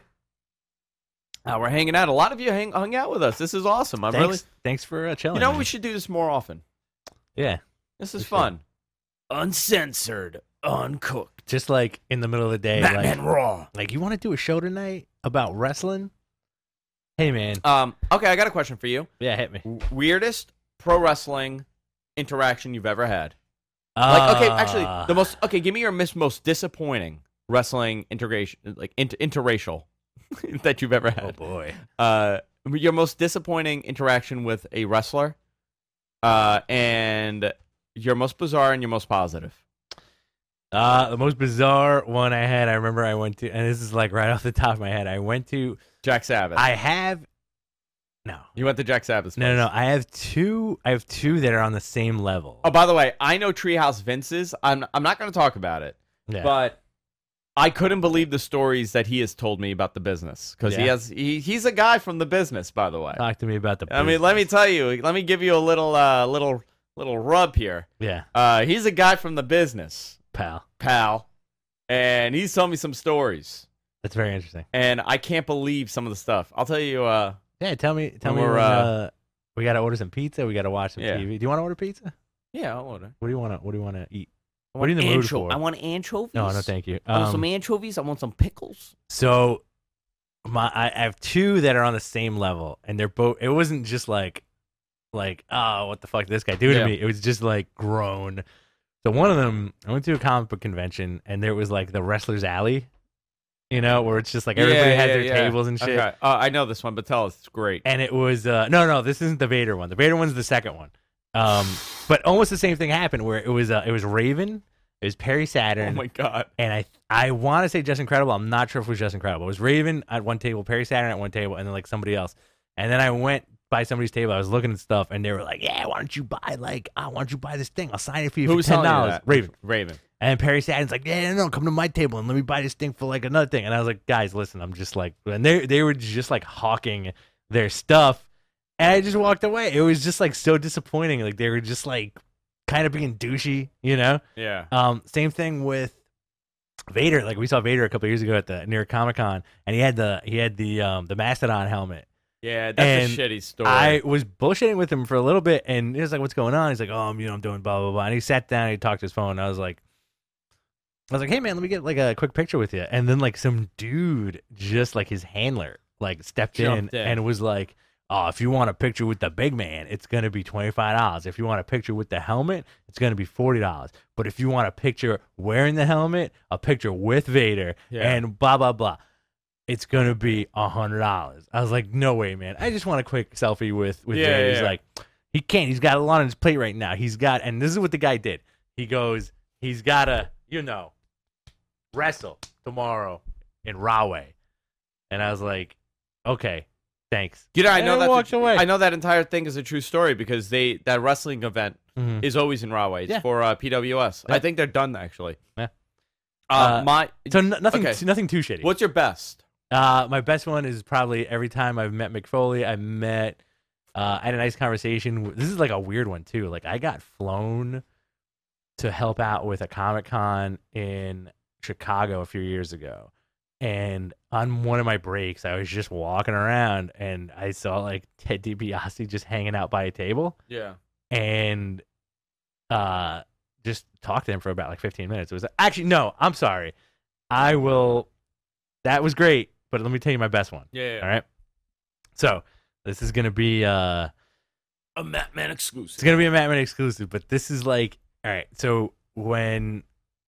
Speaker 1: Uh, we're hanging out. A lot of you hang, hung out with us. This is awesome. I'm
Speaker 2: Thanks,
Speaker 1: really.
Speaker 2: thanks for uh, chilling.
Speaker 1: You know,
Speaker 2: man.
Speaker 1: we should do this more often.
Speaker 2: yeah,
Speaker 1: This is
Speaker 2: We should.
Speaker 1: fun. Uncensored, uncooked.
Speaker 2: just like in the middle of the day,
Speaker 1: Batman
Speaker 2: like,
Speaker 1: Raw.
Speaker 2: like you want to do a show tonight about wrestling? Hey man,
Speaker 1: Um. Okay, I got a question for you.
Speaker 2: yeah, hit me.
Speaker 1: W- Weirdest pro wrestling interaction you've ever had? Like, okay, actually,
Speaker 2: Ah.
Speaker 1: the most. Okay, give me your mis- most disappointing wrestling integration, like inter- interracial, that you've ever
Speaker 2: Oh
Speaker 1: had.
Speaker 2: boy.
Speaker 1: Uh, your most disappointing interaction with a wrestler, uh, and your most bizarre and your most positive.
Speaker 2: Uh, the most bizarre one I had, I remember I went to, and this is like right off the top of my head. I went to,
Speaker 1: Jack Sabbath.
Speaker 2: I have, no,
Speaker 1: you went to Jack Sabbath's
Speaker 2: no, no,
Speaker 1: place.
Speaker 2: no. I have two, I have two that are on the same level.
Speaker 1: Oh, by the way, I know Treehouse Vince's. I'm I'm not going to talk about it,
Speaker 2: yeah.
Speaker 1: but I couldn't believe the stories that he has told me about the business because he
Speaker 2: Yeah.
Speaker 1: has he, he's a guy from the business, by the way.
Speaker 2: Talk to me about the.
Speaker 1: I mean, let me
Speaker 2: business.
Speaker 1: tell you, let me give you a little uh, little little rub here.
Speaker 2: Yeah,
Speaker 1: Uh, he's a guy from the business,
Speaker 2: pal.
Speaker 1: pal, and he's told me some stories,
Speaker 2: That's very interesting.
Speaker 1: and I can't believe some of the stuff. I'll tell you. Uh,
Speaker 2: Yeah, tell me, tell
Speaker 1: When
Speaker 2: me.
Speaker 1: we're,
Speaker 2: When,
Speaker 1: uh,
Speaker 2: uh, we gotta order some pizza. We gotta watch some
Speaker 1: Yeah.
Speaker 2: T V. Do you want to order pizza?
Speaker 1: yeah, I'll order.
Speaker 2: What do you want to? What do you want to eat?
Speaker 1: I
Speaker 2: What are you
Speaker 1: want
Speaker 2: in the mood
Speaker 1: ancho-
Speaker 2: for?
Speaker 1: I want anchovies.
Speaker 2: No, no, thank you.
Speaker 1: I want
Speaker 2: Um,
Speaker 1: some anchovies. I want some pickles.
Speaker 2: So, my I I have two that are on the same level, and they're both. It wasn't just like, like, oh, what the fuck did this guy do
Speaker 1: Yeah.
Speaker 2: to me? It was just like grown. So one of them, I went to a comic book convention, and there was like the Wrestler's Alley, you know, where it's just like everybody
Speaker 1: yeah,
Speaker 2: had
Speaker 1: yeah,
Speaker 2: their
Speaker 1: yeah.
Speaker 2: tables and shit.
Speaker 1: Okay. Uh, I know this one, but tell us. It's great.
Speaker 2: And it was uh, no, no, this isn't the Vader one. The Vader one's the second one. Um, but almost the same thing happened where it was uh, it was Raven, it was Perry Saturn.
Speaker 1: Oh my god.
Speaker 2: And I I want to say Just Incredible. I'm not sure if it was Just Incredible. It was Raven at one table, Perry Saturn at one table, and then like somebody else. And then I went by somebody's table. I was looking at stuff, and they were like, "Yeah, why don't you buy like, oh, why don't you buy this thing? I'll sign it for you
Speaker 1: Who
Speaker 2: for
Speaker 1: was
Speaker 2: ten
Speaker 1: telling you
Speaker 2: dollars."
Speaker 1: that?
Speaker 2: Raven.
Speaker 1: Raven.
Speaker 2: And Perry Saturn's like, "Yeah, no, no, come to my table and let me buy this thing for like another thing." And I was like, "Guys, listen, I'm just like," and they they were just like hawking their stuff, and I just walked away. It was just like so disappointing. Like they were just like kind of being douchey, you know?
Speaker 1: Yeah.
Speaker 2: Um, same thing with Vader. Like we saw Vader a couple years ago at the New York Comic Con, and he had the he had the um the Mastodon helmet.
Speaker 1: Yeah, that's
Speaker 2: And
Speaker 1: a shitty story.
Speaker 2: I was bullshitting with him for a little bit, and he was like, "What's going on?" He's like, "Oh, I'm, you know, I'm doing blah blah blah." And he sat down, and he talked to his phone. And I was like, "I was like, hey man, let me get like a quick picture with you." And then like some dude, just like his handler, like stepped in,
Speaker 1: Jumped in.
Speaker 2: and was like, "Oh, if you want a picture with the big man, it's gonna be twenty five dollars. If you want a picture with the helmet, it's gonna be forty dollars. But if you want a picture wearing the helmet, a picture with Vader,
Speaker 1: Yeah.
Speaker 2: and blah blah blah." It's gonna be a hundred dollars. I was like, no way, man. I just want a quick selfie with with
Speaker 1: Yeah,
Speaker 2: Vader.
Speaker 1: yeah,
Speaker 2: He's
Speaker 1: yeah.
Speaker 2: like, he can't. He's got a lot on his plate right now. He's got, and this is what the guy did. He goes, he's gotta, you know, wrestle tomorrow in Rahway. And I was like, okay, thanks.
Speaker 1: You know, I
Speaker 2: And
Speaker 1: know
Speaker 2: I
Speaker 1: that.
Speaker 2: walked away.
Speaker 1: I know that entire thing is a true story because they that wrestling event
Speaker 2: Mhm.
Speaker 1: is always in Rahway. It's
Speaker 2: Yeah.
Speaker 1: for uh, P W S.
Speaker 2: Yeah.
Speaker 1: I think they're done actually.
Speaker 2: Yeah.
Speaker 1: Uh,
Speaker 2: Uh,
Speaker 1: my.
Speaker 2: So n- nothing,
Speaker 1: okay.
Speaker 2: nothing too shitty.
Speaker 1: What's your best?
Speaker 2: Uh, my best one is probably every time I've met McFoley, I've met, uh, I had a nice conversation. with- This is like a weird one too. Like I got flown to help out with a Comic Con in Chicago a few years ago. And on one of my breaks, I was just walking around and I saw like Ted DiBiase just hanging out by a table
Speaker 1: Yeah.
Speaker 2: and, uh, just talked to him for about like fifteen minutes. It was actually, no, I'm sorry. I will, that was great. But let me tell you my best one.
Speaker 1: Yeah. yeah.
Speaker 2: All right. So this is gonna be uh,
Speaker 1: A Matman exclusive.
Speaker 2: it's gonna be a Matman exclusive. But this is like, all right. So when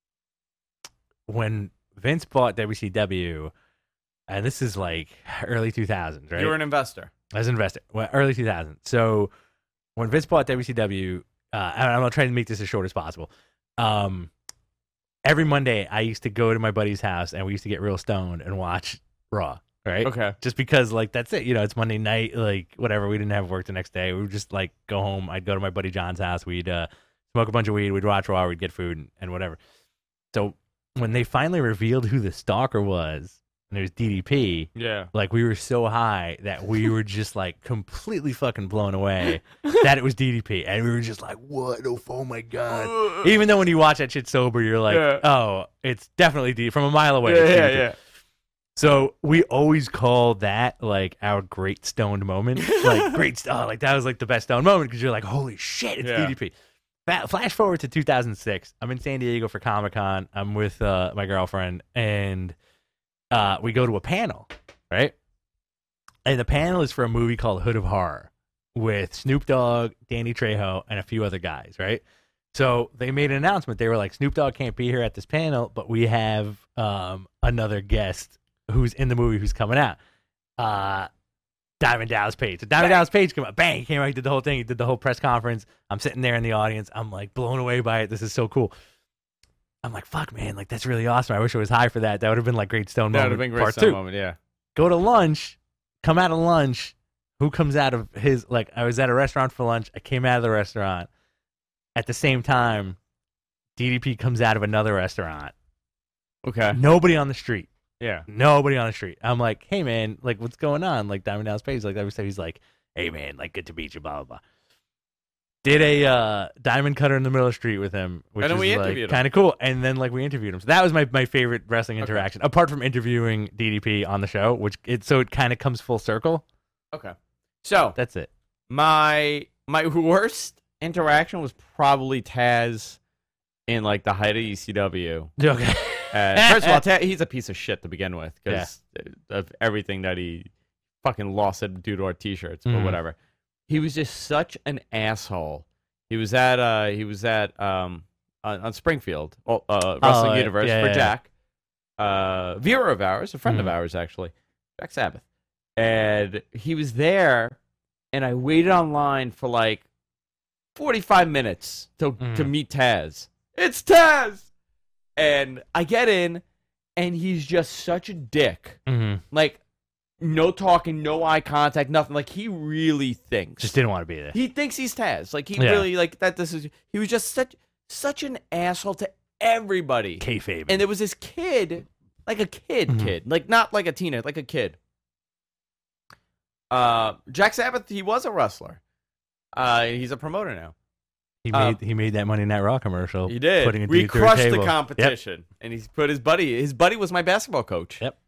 Speaker 2: when Vince bought W C W, and this is like early two thousands, right?
Speaker 1: You're an investor.
Speaker 2: As an investor, well, early two thousands. So when Vince bought W C W, uh, and I'm gonna try to make this as short as possible. Um, every Monday I used to go to my buddy's house and we used to get real stoned and watch Raw, right?
Speaker 1: Okay.
Speaker 2: Just because like that's it, you know, it's Monday night, like whatever. We didn't have work the next day. We would just like go home. I'd go to my buddy John's house. We'd uh, smoke a bunch of weed. We'd watch Raw. We'd get food and, and whatever. So when they finally revealed who the stalker was, and it was D D P,
Speaker 1: Yeah.
Speaker 2: like we were so high that we were just like completely fucking blown away that it was D D P, and we were just like, "What? Oh, oh my god!" Even though when you watch that shit sober, you're like,
Speaker 1: Yeah.
Speaker 2: "Oh, it's definitely D from a mile away."
Speaker 1: Yeah,
Speaker 2: it's
Speaker 1: yeah,
Speaker 2: D D P.
Speaker 1: yeah.
Speaker 2: So we always call that like our great stoned moment, like great st- oh, like that was like the best stoned moment because you're like, "Holy shit, it's
Speaker 1: Yeah.
Speaker 2: D D P." Fa- Flash forward to two thousand six. I'm in San Diego for Comic Con. I'm with uh, my girlfriend, and uh, we go to a panel, right? And the panel is for a movie called Hood of Horror with Snoop Dogg, Danny Trejo, and a few other guys, right? So they made an announcement. They were like, Snoop Dogg can't be here at this panel, but we have um, another guest who's in the movie who's coming out. Uh, Diamond Dallas Page. So Diamond Dallas Page came out. Bang! He came out. He did the whole thing. He did the whole press conference. I'm sitting there in the audience. I'm like blown away by it. This is so cool. I'm like, fuck, man. Like, that's really awesome. I wish I was high for that. That would have been like great stone
Speaker 1: That would
Speaker 2: moment.
Speaker 1: have been great
Speaker 2: part
Speaker 1: stone
Speaker 2: two.
Speaker 1: moment. Yeah.
Speaker 2: Go to lunch. Come out of lunch. Who comes out of his, like, I was at a restaurant for lunch. I came out of the restaurant. At the same time, D D P comes out of another restaurant.
Speaker 1: Okay.
Speaker 2: Nobody on the street.
Speaker 1: Yeah.
Speaker 2: Nobody on the street. I'm like, hey man, like what's going on? Like Diamond Dallas Page, like that. So he's like, hey man, like good to meet you, blah blah blah. Did a uh, diamond cutter in the middle of the street with him, which
Speaker 1: And then
Speaker 2: is
Speaker 1: we
Speaker 2: like
Speaker 1: interviewed him.
Speaker 2: kind of cool. And then like we interviewed him. So that was my, my favorite wrestling
Speaker 1: Okay.
Speaker 2: interaction, apart from interviewing D D P on the show, which it so it kind of comes full circle.
Speaker 1: Okay. So
Speaker 2: That's it.
Speaker 1: my my worst interaction was probably Taz in like the height of E C W.
Speaker 2: Okay.
Speaker 1: Uh, first of all, Taz, he's a piece of shit to begin with because of everything that he fucking lost it due to our t-shirts, but
Speaker 2: Mhm.
Speaker 1: whatever. He was just such an asshole. He was at uh he was at um on, on Springfield uh, Wrestling
Speaker 2: Oh,
Speaker 1: Universe
Speaker 2: yeah,
Speaker 1: for
Speaker 2: yeah.
Speaker 1: Jack, uh, viewer of ours, a friend
Speaker 2: Mhm.
Speaker 1: of ours actually, Jack Sabbath, and he was there, and I waited online for like forty-five minutes to to
Speaker 2: Mhm.
Speaker 1: meet Taz. It's Taz, and I get in, and he's just such a dick.
Speaker 2: Mm-hmm.
Speaker 1: Like, no talking, no eye contact, nothing. Like, he really thinks.
Speaker 2: Just didn't want to be there.
Speaker 1: He thinks he's Taz. Like, he
Speaker 2: Yeah.
Speaker 1: really, like, that this is, he was just such such an asshole to everybody.
Speaker 2: Kayfabe.
Speaker 1: And there was this kid, like a kid
Speaker 2: Mhm.
Speaker 1: kid, like not like a teenager, like a kid. Uh, Jack Sabbath, he was a wrestler. Uh, he's a promoter now.
Speaker 2: he
Speaker 1: uh,
Speaker 2: made he made that Monday Night Raw commercial.
Speaker 1: He did.
Speaker 2: Putting a
Speaker 1: We
Speaker 2: dude through a
Speaker 1: crushed the
Speaker 2: table.
Speaker 1: competition, and he's put his buddy. His buddy was my basketball coach.
Speaker 2: Yep.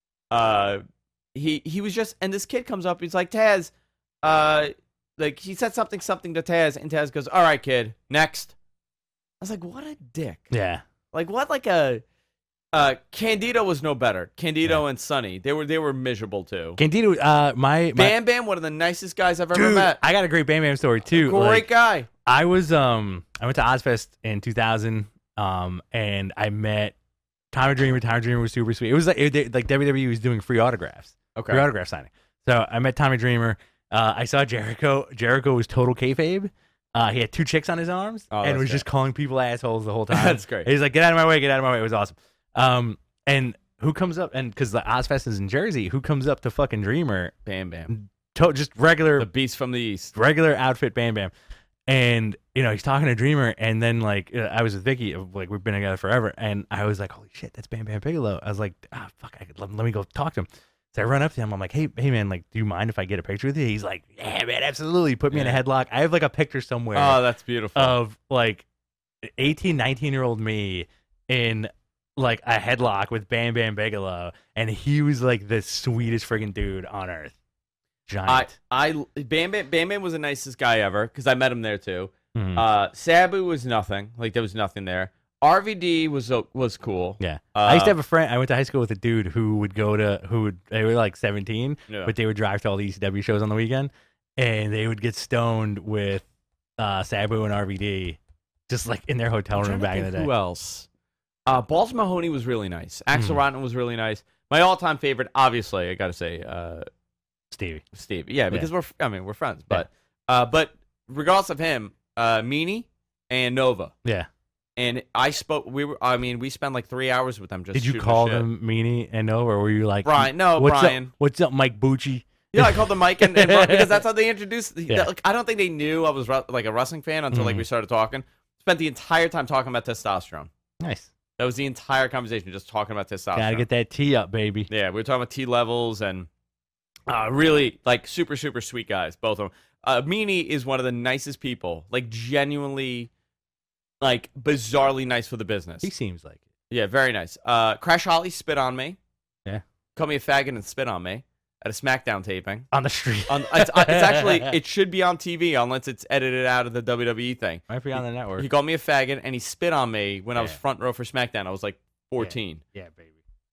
Speaker 1: Uh, he he was just, and this kid comes up. He's like, Taz, uh, like he said something something to Taz, and Taz goes, "All right, kid, next." I was like, what a dick.
Speaker 2: Yeah.
Speaker 1: Like what? Like a. Uh, Candido was no better. Candido and Sonny, they were they were miserable too.
Speaker 2: Candido, uh, my, my
Speaker 1: Bam Bam, one of the nicest guys I've ever
Speaker 2: dude,
Speaker 1: met.
Speaker 2: I got a great Bam Bam story too.
Speaker 1: Great
Speaker 2: Like,
Speaker 1: guy.
Speaker 2: I was um I went to Ozfest in two thousand um and I met Tommy Dreamer. Tommy Dreamer was super sweet. It was like it, like W W E was doing free autographs,
Speaker 1: Okay.
Speaker 2: free autograph signing. So I met Tommy Dreamer. Uh, I saw Jericho. Jericho was total kayfabe. Uh, he had two chicks on his arms
Speaker 1: Oh,
Speaker 2: and
Speaker 1: that's
Speaker 2: was
Speaker 1: great.
Speaker 2: just calling people assholes the whole time.
Speaker 1: That's great.
Speaker 2: He's like, "Get out of my way! Get out of my way!" It was awesome. Um, and who comes up and because the Ozfest is in Jersey, who comes up to fucking Dreamer?
Speaker 1: Bam Bam.
Speaker 2: To, just regular
Speaker 1: The beast from the east.
Speaker 2: regular outfit Bam Bam. And, you know, he's talking to Dreamer. And then, like, uh, I was with Vicky. Like, we've been together forever. And I was like, holy shit, that's Bam Bam Bigelow. I was like, ah, fuck, I could, let, let me go talk to him. So I run up to him. I'm like, hey, hey, man, like, do you mind if I get a picture with you? He's like, yeah, man, absolutely. Put me in a
Speaker 1: Yeah.
Speaker 2: headlock. I have, like, a picture somewhere
Speaker 1: Oh, that's beautiful.
Speaker 2: of, like, eighteen, nineteen-year-old me in, like, a headlock with Bam Bam Bigelow. And he was, like, the sweetest friggin' dude on earth. Giant.
Speaker 1: I, I, Bam Bam, Bam Bam was the nicest guy ever because I met him there too.
Speaker 2: Mhm.
Speaker 1: Uh, Sabu was nothing. Like there was nothing there. R V D was uh, was cool.
Speaker 2: Yeah,
Speaker 1: Uh,
Speaker 2: I used to have a friend. I went to high school with a dude who would go to who would they were like seventeen,
Speaker 1: Yeah.
Speaker 2: but they would drive to all the E C W shows on the weekend, and they would get stoned with uh, Sabu and R V D, just like in their hotel
Speaker 1: I'm
Speaker 2: room
Speaker 1: trying to
Speaker 2: back in the
Speaker 1: think
Speaker 2: day.
Speaker 1: Who else? Uh, Balls Mahoney was really nice. Axel
Speaker 2: Mhm.
Speaker 1: Rotten was really nice. My all-time favorite, obviously, I gotta say, uh,
Speaker 2: Stevie.
Speaker 1: Steve. Yeah, because we're I mean we're friends, but uh, but regardless of him, uh, Meanie and Nova.
Speaker 2: Yeah.
Speaker 1: And I spoke. We were. I mean, we spent like three hours with them. Just
Speaker 2: Did you
Speaker 1: shooting the
Speaker 2: call
Speaker 1: shit.
Speaker 2: them Meanie and Nova, or were you like
Speaker 1: Brian? No,
Speaker 2: What's
Speaker 1: Brian.
Speaker 2: up? What's up, Mike Bucci?
Speaker 1: Yeah, I called them Mike and, and Brian because that's how they introduced.
Speaker 2: Yeah.
Speaker 1: Like, I don't think they knew I was ru- like a wrestling fan until like
Speaker 2: Mhm.
Speaker 1: we started talking. Spent the entire time talking about testosterone.
Speaker 2: Nice.
Speaker 1: That was the entire conversation, just talking about testosterone.
Speaker 2: Gotta get that T up, baby.
Speaker 1: Yeah, we were talking about T levels and uh, really like super super sweet guys, both of them. Uh, Meanie is one of the nicest people, like genuinely, like bizarrely nice for the business.
Speaker 2: He seems like it.
Speaker 1: Yeah, very nice. Uh, Crash Holly spit on me.
Speaker 2: Yeah.
Speaker 1: Called me a faggot and spit on me at a SmackDown taping.
Speaker 2: On the street.
Speaker 1: On, it's, uh, it's actually, it should be on T V unless it's edited out of the W W E thing.
Speaker 2: Might be on the network.
Speaker 1: He called me a faggot and he spit on me when I was
Speaker 2: Yeah.
Speaker 1: front row for SmackDown. I was like fourteen.
Speaker 2: Yeah, baby.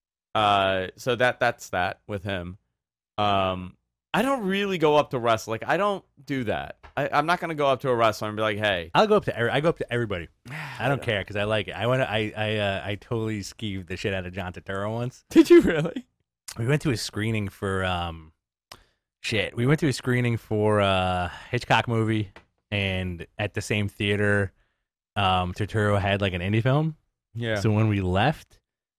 Speaker 1: Uh, so that that's that with him. Um, I don't really go up to wrestle. Like I don't do that. I, I'm not gonna go up to a wrestler and be like, "Hey."
Speaker 2: I'll go up to every, I go up to everybody. I don't care because I like it. I went. I I uh, I totally skeeved the shit out of John Turturro once.
Speaker 1: Did you really?
Speaker 2: We went to a screening for um, shit. We went to a screening for uh Hitchcock movie, and at the same theater, um, Turturro had like an indie film.
Speaker 1: Yeah.
Speaker 2: So when we left,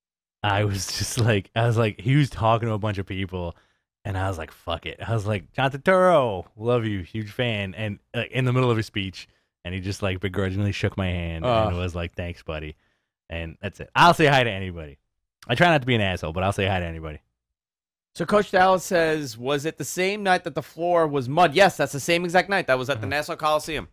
Speaker 2: I was just like, I was like, he was talking to a bunch of people, and I was like, fuck it. I was like, John Turturro, love you, huge fan. And uh, in the middle of his speech, and he just like begrudgingly shook my hand
Speaker 1: Oh.
Speaker 2: and was like, thanks, buddy. And that's it. I'll say hi to anybody. I try not to be an asshole, but I'll say hi to anybody.
Speaker 1: So Coach Dallas says, was it the same night that the floor was mud? Yes, that's the same exact night. That was at the
Speaker 2: Mhm.
Speaker 1: Nassau Coliseum.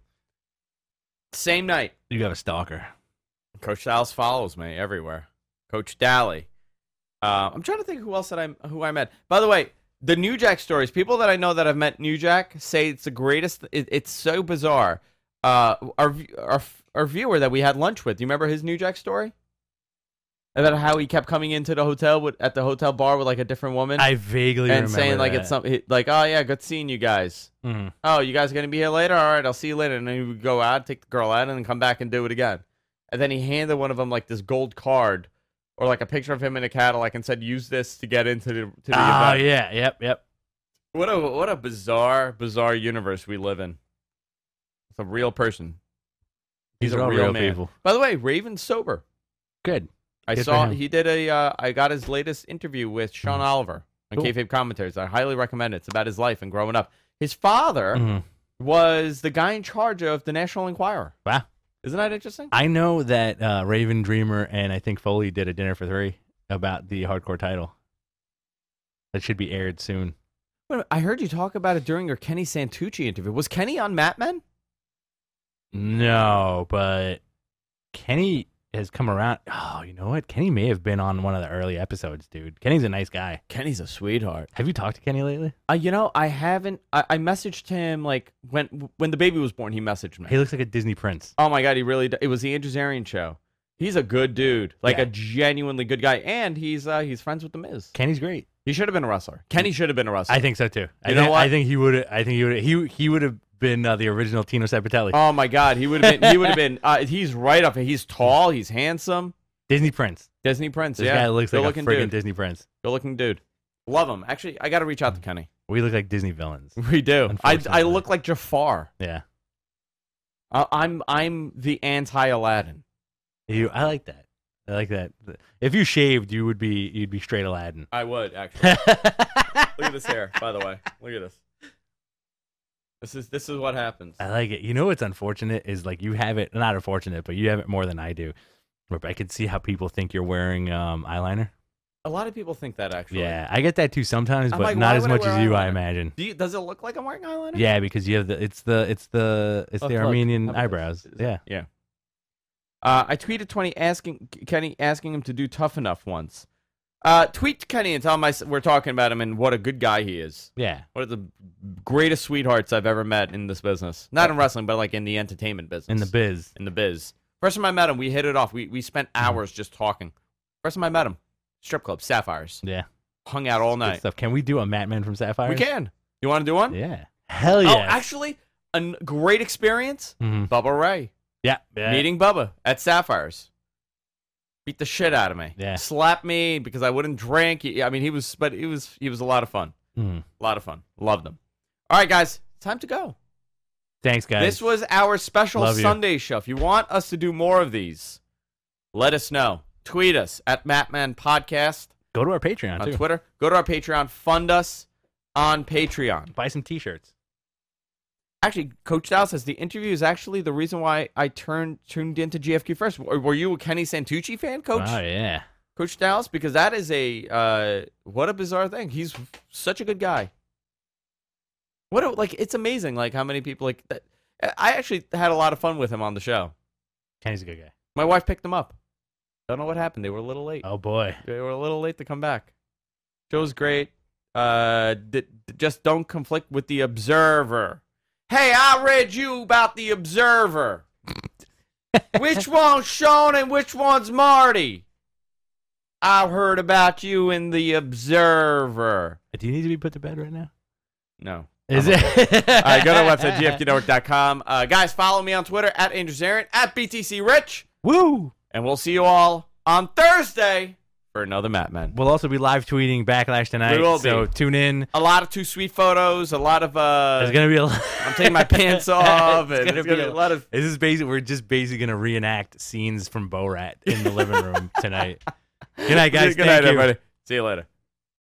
Speaker 1: Same night.
Speaker 2: You have a stalker.
Speaker 1: Coach Dallas follows me everywhere. Coach Dally. Uh, I'm trying to think who else that I who I met. By the way, the New Jack stories. People that I know that have met New Jack say it's the greatest. It, it's so bizarre. Uh, our our our viewer that we had lunch with. Do you remember his New Jack story? About how he kept coming into the hotel with, at the hotel bar with like a different woman
Speaker 2: I vaguely
Speaker 1: and
Speaker 2: remember
Speaker 1: saying like
Speaker 2: that.
Speaker 1: it's something like, oh yeah, good seeing you guys.
Speaker 2: Mhm.
Speaker 1: Oh, you guys gonna be here later? All right, I'll see you later. And then he would go out, take the girl out, and then come back and do it again. And then he handed one of them like this gold card or like a picture of him in a Cadillac and said, "Use this to get into the to the
Speaker 2: Oh
Speaker 1: event."
Speaker 2: yeah, yep, yep.
Speaker 1: What a what a bizarre bizarre universe we live in. It's a real person. He's
Speaker 2: These are
Speaker 1: a
Speaker 2: all
Speaker 1: real,
Speaker 2: real
Speaker 1: man.
Speaker 2: people.
Speaker 1: By the way, Raven's sober.
Speaker 2: Good.
Speaker 1: I
Speaker 2: Good for
Speaker 1: saw
Speaker 2: him.
Speaker 1: he did a. Uh, I got his latest interview with Sean
Speaker 2: Mhm.
Speaker 1: Oliver on
Speaker 2: Cool.
Speaker 1: Kayfabe Commentaries. I highly recommend it. It's about his life and growing up. His father
Speaker 2: Mhm.
Speaker 1: was the guy in charge of the National Enquirer.
Speaker 2: Wow.
Speaker 1: Isn't that interesting?
Speaker 2: I know that uh, Raven Dreamer and I think Foley did a dinner for three about the hardcore title. That should be aired soon.
Speaker 1: Wait a minute, I heard you talk about it during your Kenny Santucci interview. Was Kenny on Mat Men?
Speaker 2: No, but Kenny has come around. Oh, you know what? Kenny may have been on one of the early episodes, dude. Kenny's a nice guy.
Speaker 1: Kenny's a sweetheart.
Speaker 2: Have you talked to Kenny lately?
Speaker 1: Uh, you know, I haven't. I, I messaged him like when when the baby was born. He messaged me.
Speaker 2: He looks like a Disney prince.
Speaker 1: Oh my god, he really. d- It was the Andrew Zarian show. He's a good dude, like
Speaker 2: Yeah.
Speaker 1: a genuinely good guy, and he's uh, he's friends with the Miz.
Speaker 2: Kenny's great.
Speaker 1: He should have been a wrestler. Kenny should have been a wrestler.
Speaker 2: I think so too. I
Speaker 1: You know
Speaker 2: think,
Speaker 1: what?
Speaker 2: I think he would. I think he would. He he would have been uh, the original Tino Sabatelli.
Speaker 1: Oh my god, he would have been. He would have been. Uh, he's right up. He's tall. He's handsome.
Speaker 2: Disney prince.
Speaker 1: Disney Prince.
Speaker 2: This
Speaker 1: yeah,
Speaker 2: guy looks like a
Speaker 1: good-looking
Speaker 2: friggin'
Speaker 1: dude.
Speaker 2: Disney prince.
Speaker 1: Good looking dude. Love him. Actually, I got to reach out to Kenny.
Speaker 2: We look like Disney villains.
Speaker 1: We do. I I
Speaker 2: Unfortunately.
Speaker 1: look like Jafar.
Speaker 2: Yeah.
Speaker 1: Uh, I'm I'm the anti Aladdin.
Speaker 2: You. I like that. I like that. If you shaved, you would be. You'd be straight Aladdin.
Speaker 1: I would actually. Look at this hair, by the way. Look at this. This is this is what happens.
Speaker 2: I like it. You know what's unfortunate is like you have it. Not unfortunate, but you have it more than I do. Where I can see how people think you're wearing um, eyeliner.
Speaker 1: A lot of people think that actually.
Speaker 2: Yeah, I get that too sometimes,
Speaker 1: I'm
Speaker 2: but
Speaker 1: like,
Speaker 2: not
Speaker 1: why
Speaker 2: as
Speaker 1: would I
Speaker 2: much
Speaker 1: wear
Speaker 2: as you. I
Speaker 1: eyeliner?
Speaker 2: imagine.
Speaker 1: Do you, does it look like I'm wearing eyeliner?
Speaker 2: Yeah, because you have the. It's the. It's the. It's
Speaker 1: Oh,
Speaker 2: the
Speaker 1: look.
Speaker 2: Armenian
Speaker 1: How about
Speaker 2: eyebrows.
Speaker 1: this?
Speaker 2: Yeah.
Speaker 1: Yeah. Uh, I tweeted twenty asking Kenny asking him to do Tough Enough once. Uh, tweet Kenny and tell him I, s- we're talking about him and what a good guy he is.
Speaker 2: Yeah.
Speaker 1: One of the greatest sweethearts I've ever met in this business. Not in wrestling, but like in the entertainment business.
Speaker 2: In the biz.
Speaker 1: In the biz. First time I met him, we hit it off. We we spent hours just talking. First time I met him, strip club, Sapphires.
Speaker 2: Yeah.
Speaker 1: Hung out all
Speaker 2: Good
Speaker 1: night.
Speaker 2: stuff. Can we do a Matman from Sapphire?
Speaker 1: We can. You want to do one?
Speaker 2: Yeah. Hell
Speaker 1: Oh,
Speaker 2: yeah.
Speaker 1: actually, a n- great experience.
Speaker 2: hmm
Speaker 1: Bubba Ray.
Speaker 2: Yeah. Yeah.
Speaker 1: Meeting Bubba at Sapphires. Beat the shit out of me.
Speaker 2: Yeah.
Speaker 1: Slapped me because I wouldn't drink. He- I mean, he was, but he was, he was a lot of fun.
Speaker 2: Mhm.
Speaker 1: A lot of fun. Loved him. All right, guys, time to go.
Speaker 2: Thanks, guys.
Speaker 1: This was our special
Speaker 2: Love you.
Speaker 1: Sunday show. If you want us to do more of these, let us know. Tweet us at Matman Podcast
Speaker 2: Go to our Patreon
Speaker 1: on
Speaker 2: too.
Speaker 1: Twitter. Go to our Patreon. Fund us on Patreon.
Speaker 2: Buy some T-shirts.
Speaker 1: Actually, Coach Dow says the interview is actually the reason why I turned tuned into G F Q first. Were were you a Kenny Santucci fan, Coach?
Speaker 2: Oh yeah.
Speaker 1: Coach Dallas? Because that is a uh, what a bizarre thing. He's such a good guy. What a, like it's amazing like how many people like that. I actually had a lot of fun with him on the show.
Speaker 2: Kenny's a good guy.
Speaker 1: My wife picked them up. Don't know what happened. They were a little late.
Speaker 2: Oh boy.
Speaker 1: They were a little late to come back. Show's great. Uh, d- d- just don't conflict with the Observer. Hey, I read you about the Observer. Which one's Sean and which one's Marty? I heard about you in the Observer.
Speaker 2: Do you need to be put to bed right now?
Speaker 1: No.
Speaker 2: Is
Speaker 1: I'm
Speaker 2: it?
Speaker 1: All right, go to our website, G F T network dot com. Uh, guys, follow me on Twitter at Andrew Zarin, at B T C Rich.
Speaker 2: Woo!
Speaker 1: And we'll see you all on Thursday for another Matman.
Speaker 2: We'll also be live tweeting Backlash tonight.
Speaker 1: We will be.
Speaker 2: So tune in.
Speaker 1: A lot of too sweet photos, a lot of uh
Speaker 2: There's gonna be a lot.
Speaker 1: I'm taking my pants off,
Speaker 2: It's
Speaker 1: and
Speaker 2: gonna
Speaker 1: it's gonna
Speaker 2: be
Speaker 1: be a lot of
Speaker 2: This is basically we're just basically gonna reenact scenes from Borat in the living room tonight. Good night, guys.
Speaker 1: Good
Speaker 2: Thank
Speaker 1: night,
Speaker 2: you.
Speaker 1: everybody. See you later.